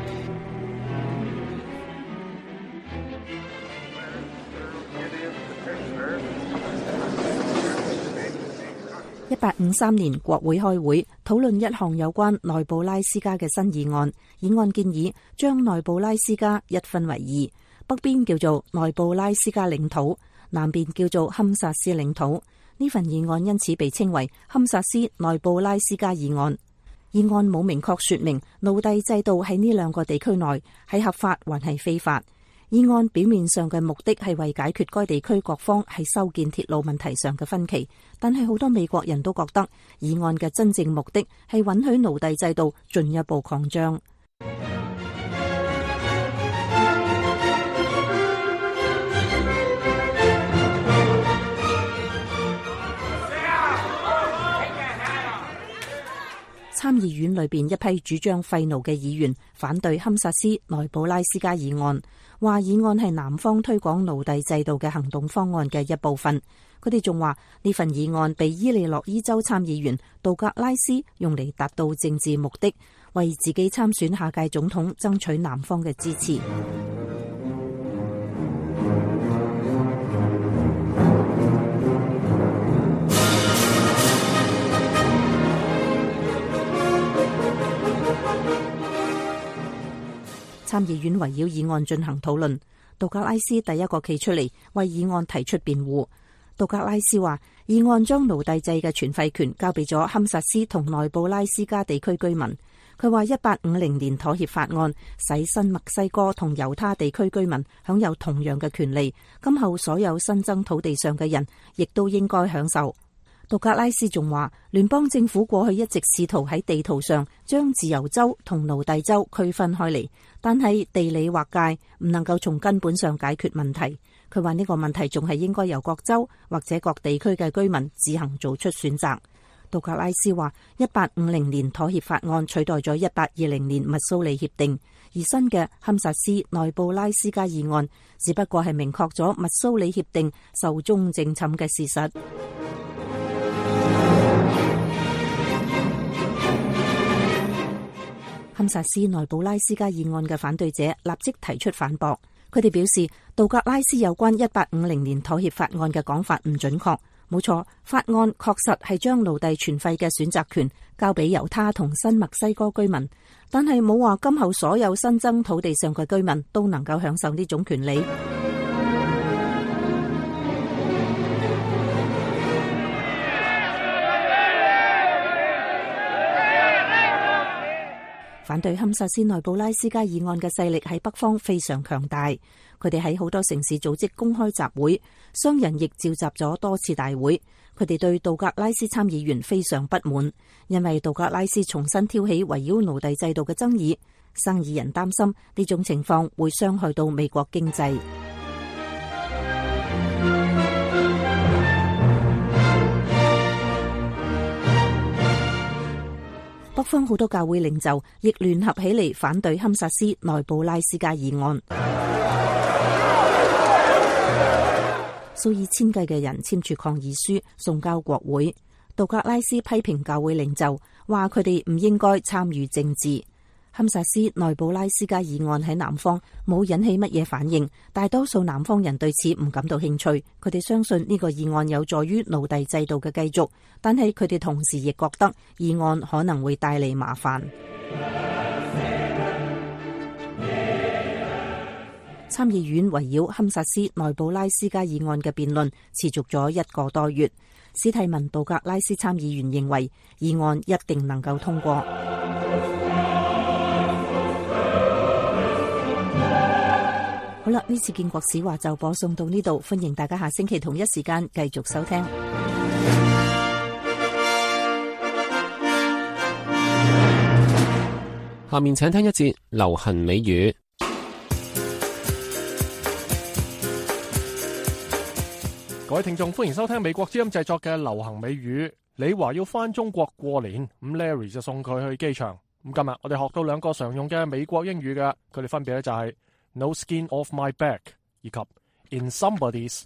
[SPEAKER 8] 一八五三年，國會開會討論一項有關內布拉斯加嘅新議案。議案建議將內布拉斯加一分為二，北邊叫做內布拉斯加領土，南邊叫做堪薩斯領土。呢份議案因此被稱為堪薩斯內布拉斯加議案。議案冇明確說明奴隸制度喺呢兩個地區內係合法還係非法。議案表面上嘅目的係為解決該地區各方喺修建鐵路問題上嘅分歧，但係好多美國人都覺得議案嘅真正目的係允許奴隸制度進一步擴張。參議院裏邊一批主張廢奴嘅議員反對堪薩斯內布拉斯加議案，話議案係南方推廣奴隸制度嘅行動方案嘅一部分。佢哋仲話呢份議案被伊利諾伊州參議員杜格拉斯用嚟達到政治目的，為自己參選下屆總統爭取南方嘅支持。參議院圍繞議案進行討論，杜格拉斯第一個企出嚟為議案提出辯護。杜格拉斯話，議案將奴隸制嘅全廢權交俾咗堪薩斯同內布拉斯加地區居民。佢話一八五零年妥協法案使新墨西哥同猶他地區居民享有同樣嘅權利，今後所有新增土地上嘅人亦都應該享受。杜格拉斯仲話，聯邦政府過去一直試圖喺地圖上將自由州同奴隸州區分開嚟，但係地理劃界唔能夠從根本上解決問題。佢話呢個問題仲係應該由各州或者各地區嘅居民自行做出選擇。杜格拉斯話，一八五零年妥協法案取代咗一八二零年密蘇里協定，而新嘅堪薩斯內布拉斯加議案只不過係明確咗密蘇里協定壽終正寢嘅事實。堪薩斯內布拉斯加議案嘅反對者立即提出反駁，佢哋表示杜格拉斯有關一八五零年妥協法案嘅講法唔準確。冇錯，法案確實係將奴隸全廢嘅選擇權交俾猶他同新墨西哥居民，但係冇話今後所有新增土地上嘅居民都能夠享受呢種權利。反對堪薩斯內布拉斯加議案嘅勢力喺北方非常強大，佢哋喺好多城市組織公開集會，商人亦召集咗多次大會。佢哋對杜格拉斯參議員非常不滿，因為杜格拉斯重新挑起圍繞奴隸制度嘅爭議，生意人擔心呢種情況會傷害到美國經濟。北方好多教會領袖亦聯合起嚟反對堪薩斯內布拉斯加議案，數以千計嘅人簽署抗議書送交國會。杜格拉斯批評教會領袖，話佢哋唔應該參與政治。堪薩斯內布拉斯加議案喺南方冇引起乜嘢反應，大多數南方人對此唔感到興趣。佢哋相信呢個議案有助於奴隸制度嘅繼續，但係佢哋同時亦覺得議案可能會帶嚟麻煩。參議院圍繞堪薩斯內布拉斯加議案嘅辯論持續咗一個多月。史蒂文杜格拉斯參議員認為議案一定能夠通過。好啦，呢次建國史話就播送到呢度，歡迎大家下星期同一時間繼續收聽。
[SPEAKER 7] 下面請聽一節流行美語。
[SPEAKER 2] 各位聽眾，歡迎收聽美國之音製作嘅流行美語。你話要返中國過年，咁 Larry 就送佢去機場。咁今日我哋學到兩個常用嘅美國英語嘅，佢哋分別咧就係 No skin off my back 以及 In somebody's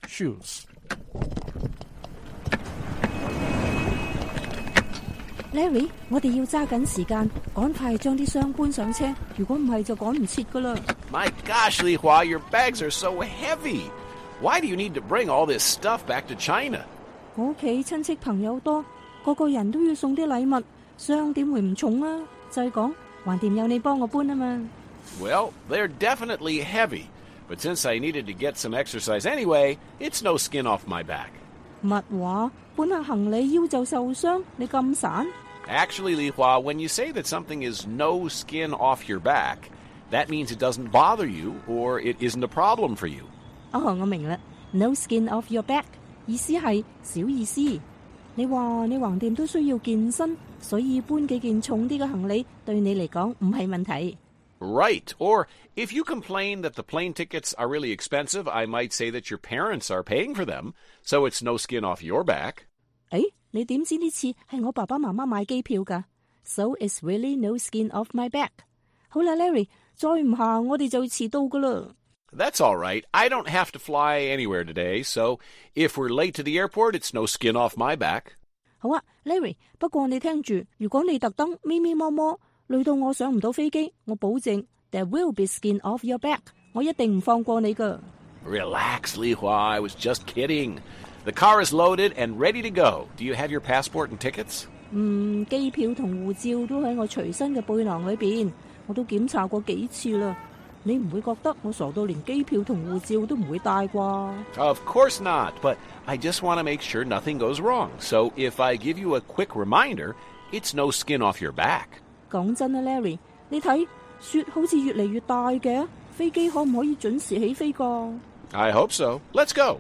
[SPEAKER 2] shoes。Larry，
[SPEAKER 8] 我哋要揸緊時間，趕快將啲箱搬上車，如果唔係就趕唔切噶啦。
[SPEAKER 9] My gosh, Li Hua, your bags are so heavy.Why do you need to bring all this stuff back to China?
[SPEAKER 8] 我屋企親戚朋友多，個個人都要送啲禮物，箱點會唔重啊？就係講，橫掂有你幫我搬啊嘛。
[SPEAKER 9] Well, they're definitely heavy, but since I needed to get some exercise anyway, it's no skin off my back.
[SPEAKER 8] 乜話？搬下行李腰就受傷？你咁散？
[SPEAKER 9] Actually, Li Hua, when you say that something is no skin off your back, that means it doesn't bother you or it isn't a problem for you.
[SPEAKER 8] 哦，我明啦 ，No skin off your back， 意思係小意思。你話你橫掂都需要健身，所以搬幾件重啲嘅行李對你嚟講唔係問題。
[SPEAKER 9] Right, or if you complain that the plane tickets are really expensive, I might say that your parents are paying for them, so it's no skin off your back.
[SPEAKER 8] 誒，你點知呢次係我爸爸媽媽買機票㗎 ？So it's really no skin off my back。好啦 ，Larry， 再唔行我哋就遲到㗎啦。
[SPEAKER 9] That's all right. I don't have to fly anywhere today, so if we're late to the airport, it's no skin off my back.
[SPEAKER 8] 好啊 ，Larry， 不過你聽住，如果你特登咪咪摸摸，累到我上唔到飛機，我保證 there will be skin off your back， 我一定唔放過你㗎。
[SPEAKER 9] Relax, Li Hua. I was just kidding. The car is loaded and ready to go. Do you have your passport and tickets?
[SPEAKER 8] 嗯，機票同護照都喺我隨身嘅背囊裏邊，我都檢查過幾次啦。你唔會覺得我傻到連機票同護照都唔會帶啩？
[SPEAKER 9] Of course not, but I just want to make sure nothing goes wrong. So if I give you a quick reminder, it's no skin off your back.
[SPEAKER 8] 講真啊 ，Larry， 你睇雪好似越嚟越大嘅，飛機可唔可以準時起飛㗎？
[SPEAKER 9] I hope so. Let's go.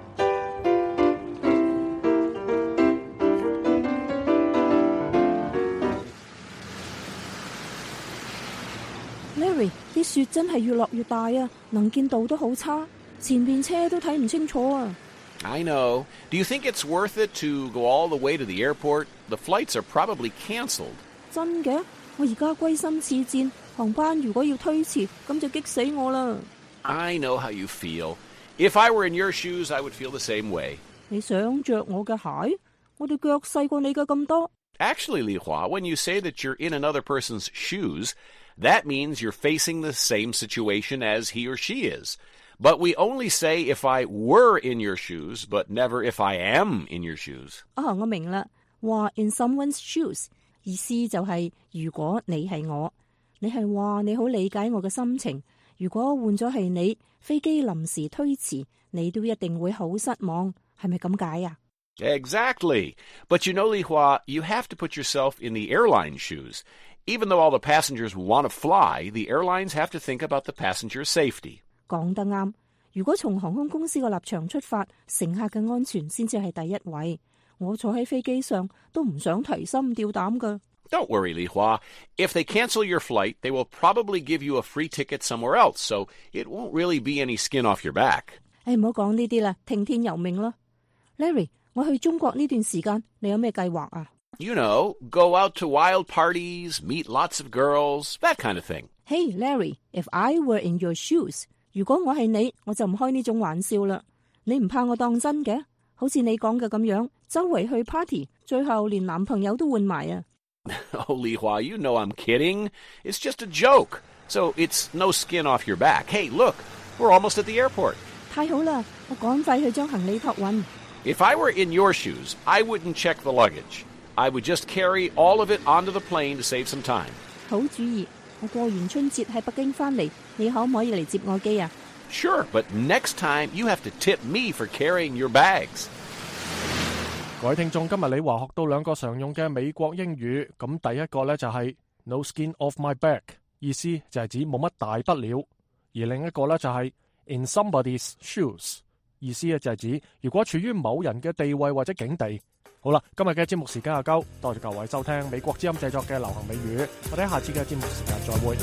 [SPEAKER 8] Larry， 啲雪真係越落越大啊，能見度都好差，前邊車都睇唔清楚啊。
[SPEAKER 9] I know. Do you think it's worth it to go all the way to the airport? The flights are probably cancelled.
[SPEAKER 8] 真嘅，我而家歸心似箭，航班如果要推遲，咁就激死我啦。
[SPEAKER 9] I know how you feel. If I were in your shoes, I would feel the same way.
[SPEAKER 8] 你想着我嘅鞋？我哋腳細過你嘅咁多。
[SPEAKER 9] Actually, Li Hua, when you say that you're in another person's shoes, that means you're facing the same situation as he or she is. But we only say if I were in your shoes, but never if I am in your shoes.
[SPEAKER 8] 啊，我明啦，話 in someone's shoes， 意思就係如果你係我，你係話你好理解我嘅心情。如果換咗係你，飛機臨時推遲，你都一定會好失望，係咪咁解啊？
[SPEAKER 9] Exactly. But you know, Li Hua, you have to put yourself in the airline shoes. Even though all the passengers want to fly, the airlines have to think about the passenger's safety.
[SPEAKER 8] 講得啱。如果從航空公司個立場出發，乘客嘅安全先至係第一位。我坐喺飛機上都唔想提心吊膽㗎。
[SPEAKER 9] Don't worry, Li Hua. If they cancel your flight, they will probably give you a free ticket somewhere else, so it won't really be any skin off your back.
[SPEAKER 8] 誒，唔好講呢啲啦，聽天由命啦。Larry， 我去中國呢段時間，你有咩計劃啊？
[SPEAKER 9] You know, go out to wild parties, meet lots of girls, that kind of thing.
[SPEAKER 8] Hey, Larry, if I were in your shoes, 如果我係你，我就唔開呢種玩笑啦。你唔怕我當真嘅？好似你講嘅咁樣，周圍去 party， 最後連男朋友都換埋啊！
[SPEAKER 9] Oh, Li Hua, you know I'm kidding. It's just a joke. So it's no skin off your back. Hey, look, we're almost at the airport.
[SPEAKER 8] 太好啦，我趕快去將行李託運。
[SPEAKER 9] If I were in your shoes, I wouldn't check the luggage. I would just carry all of it onto the plane to save some time.
[SPEAKER 8] 好主意，我過完春節喺北京翻嚟，你可唔可以嚟接我機啊？
[SPEAKER 9] Sure, but next time you have to tip me for carrying your bags.
[SPEAKER 2] 各位聽眾，今日李華學到兩個常用嘅美國英語，咁第一個呢就係 No skin off my back， 意思就係指冇乜大不了；而另一個呢就係 In somebody's shoes， 意思咧就係指如果處於某人嘅地位或者境地。好啦，今日嘅節目時間就夠，多謝各位收聽美國之音製作嘅流行美語，我哋下次嘅節目時間再會。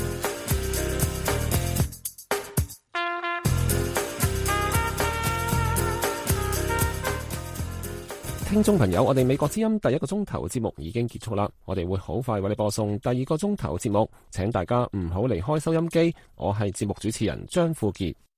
[SPEAKER 7] 聽眾朋友，我哋美國之音第一個鐘頭節目已經結束啦，我哋會好快為你播送第二個鐘頭節目，請大家唔好離開收音機。我係節目主持人張富傑。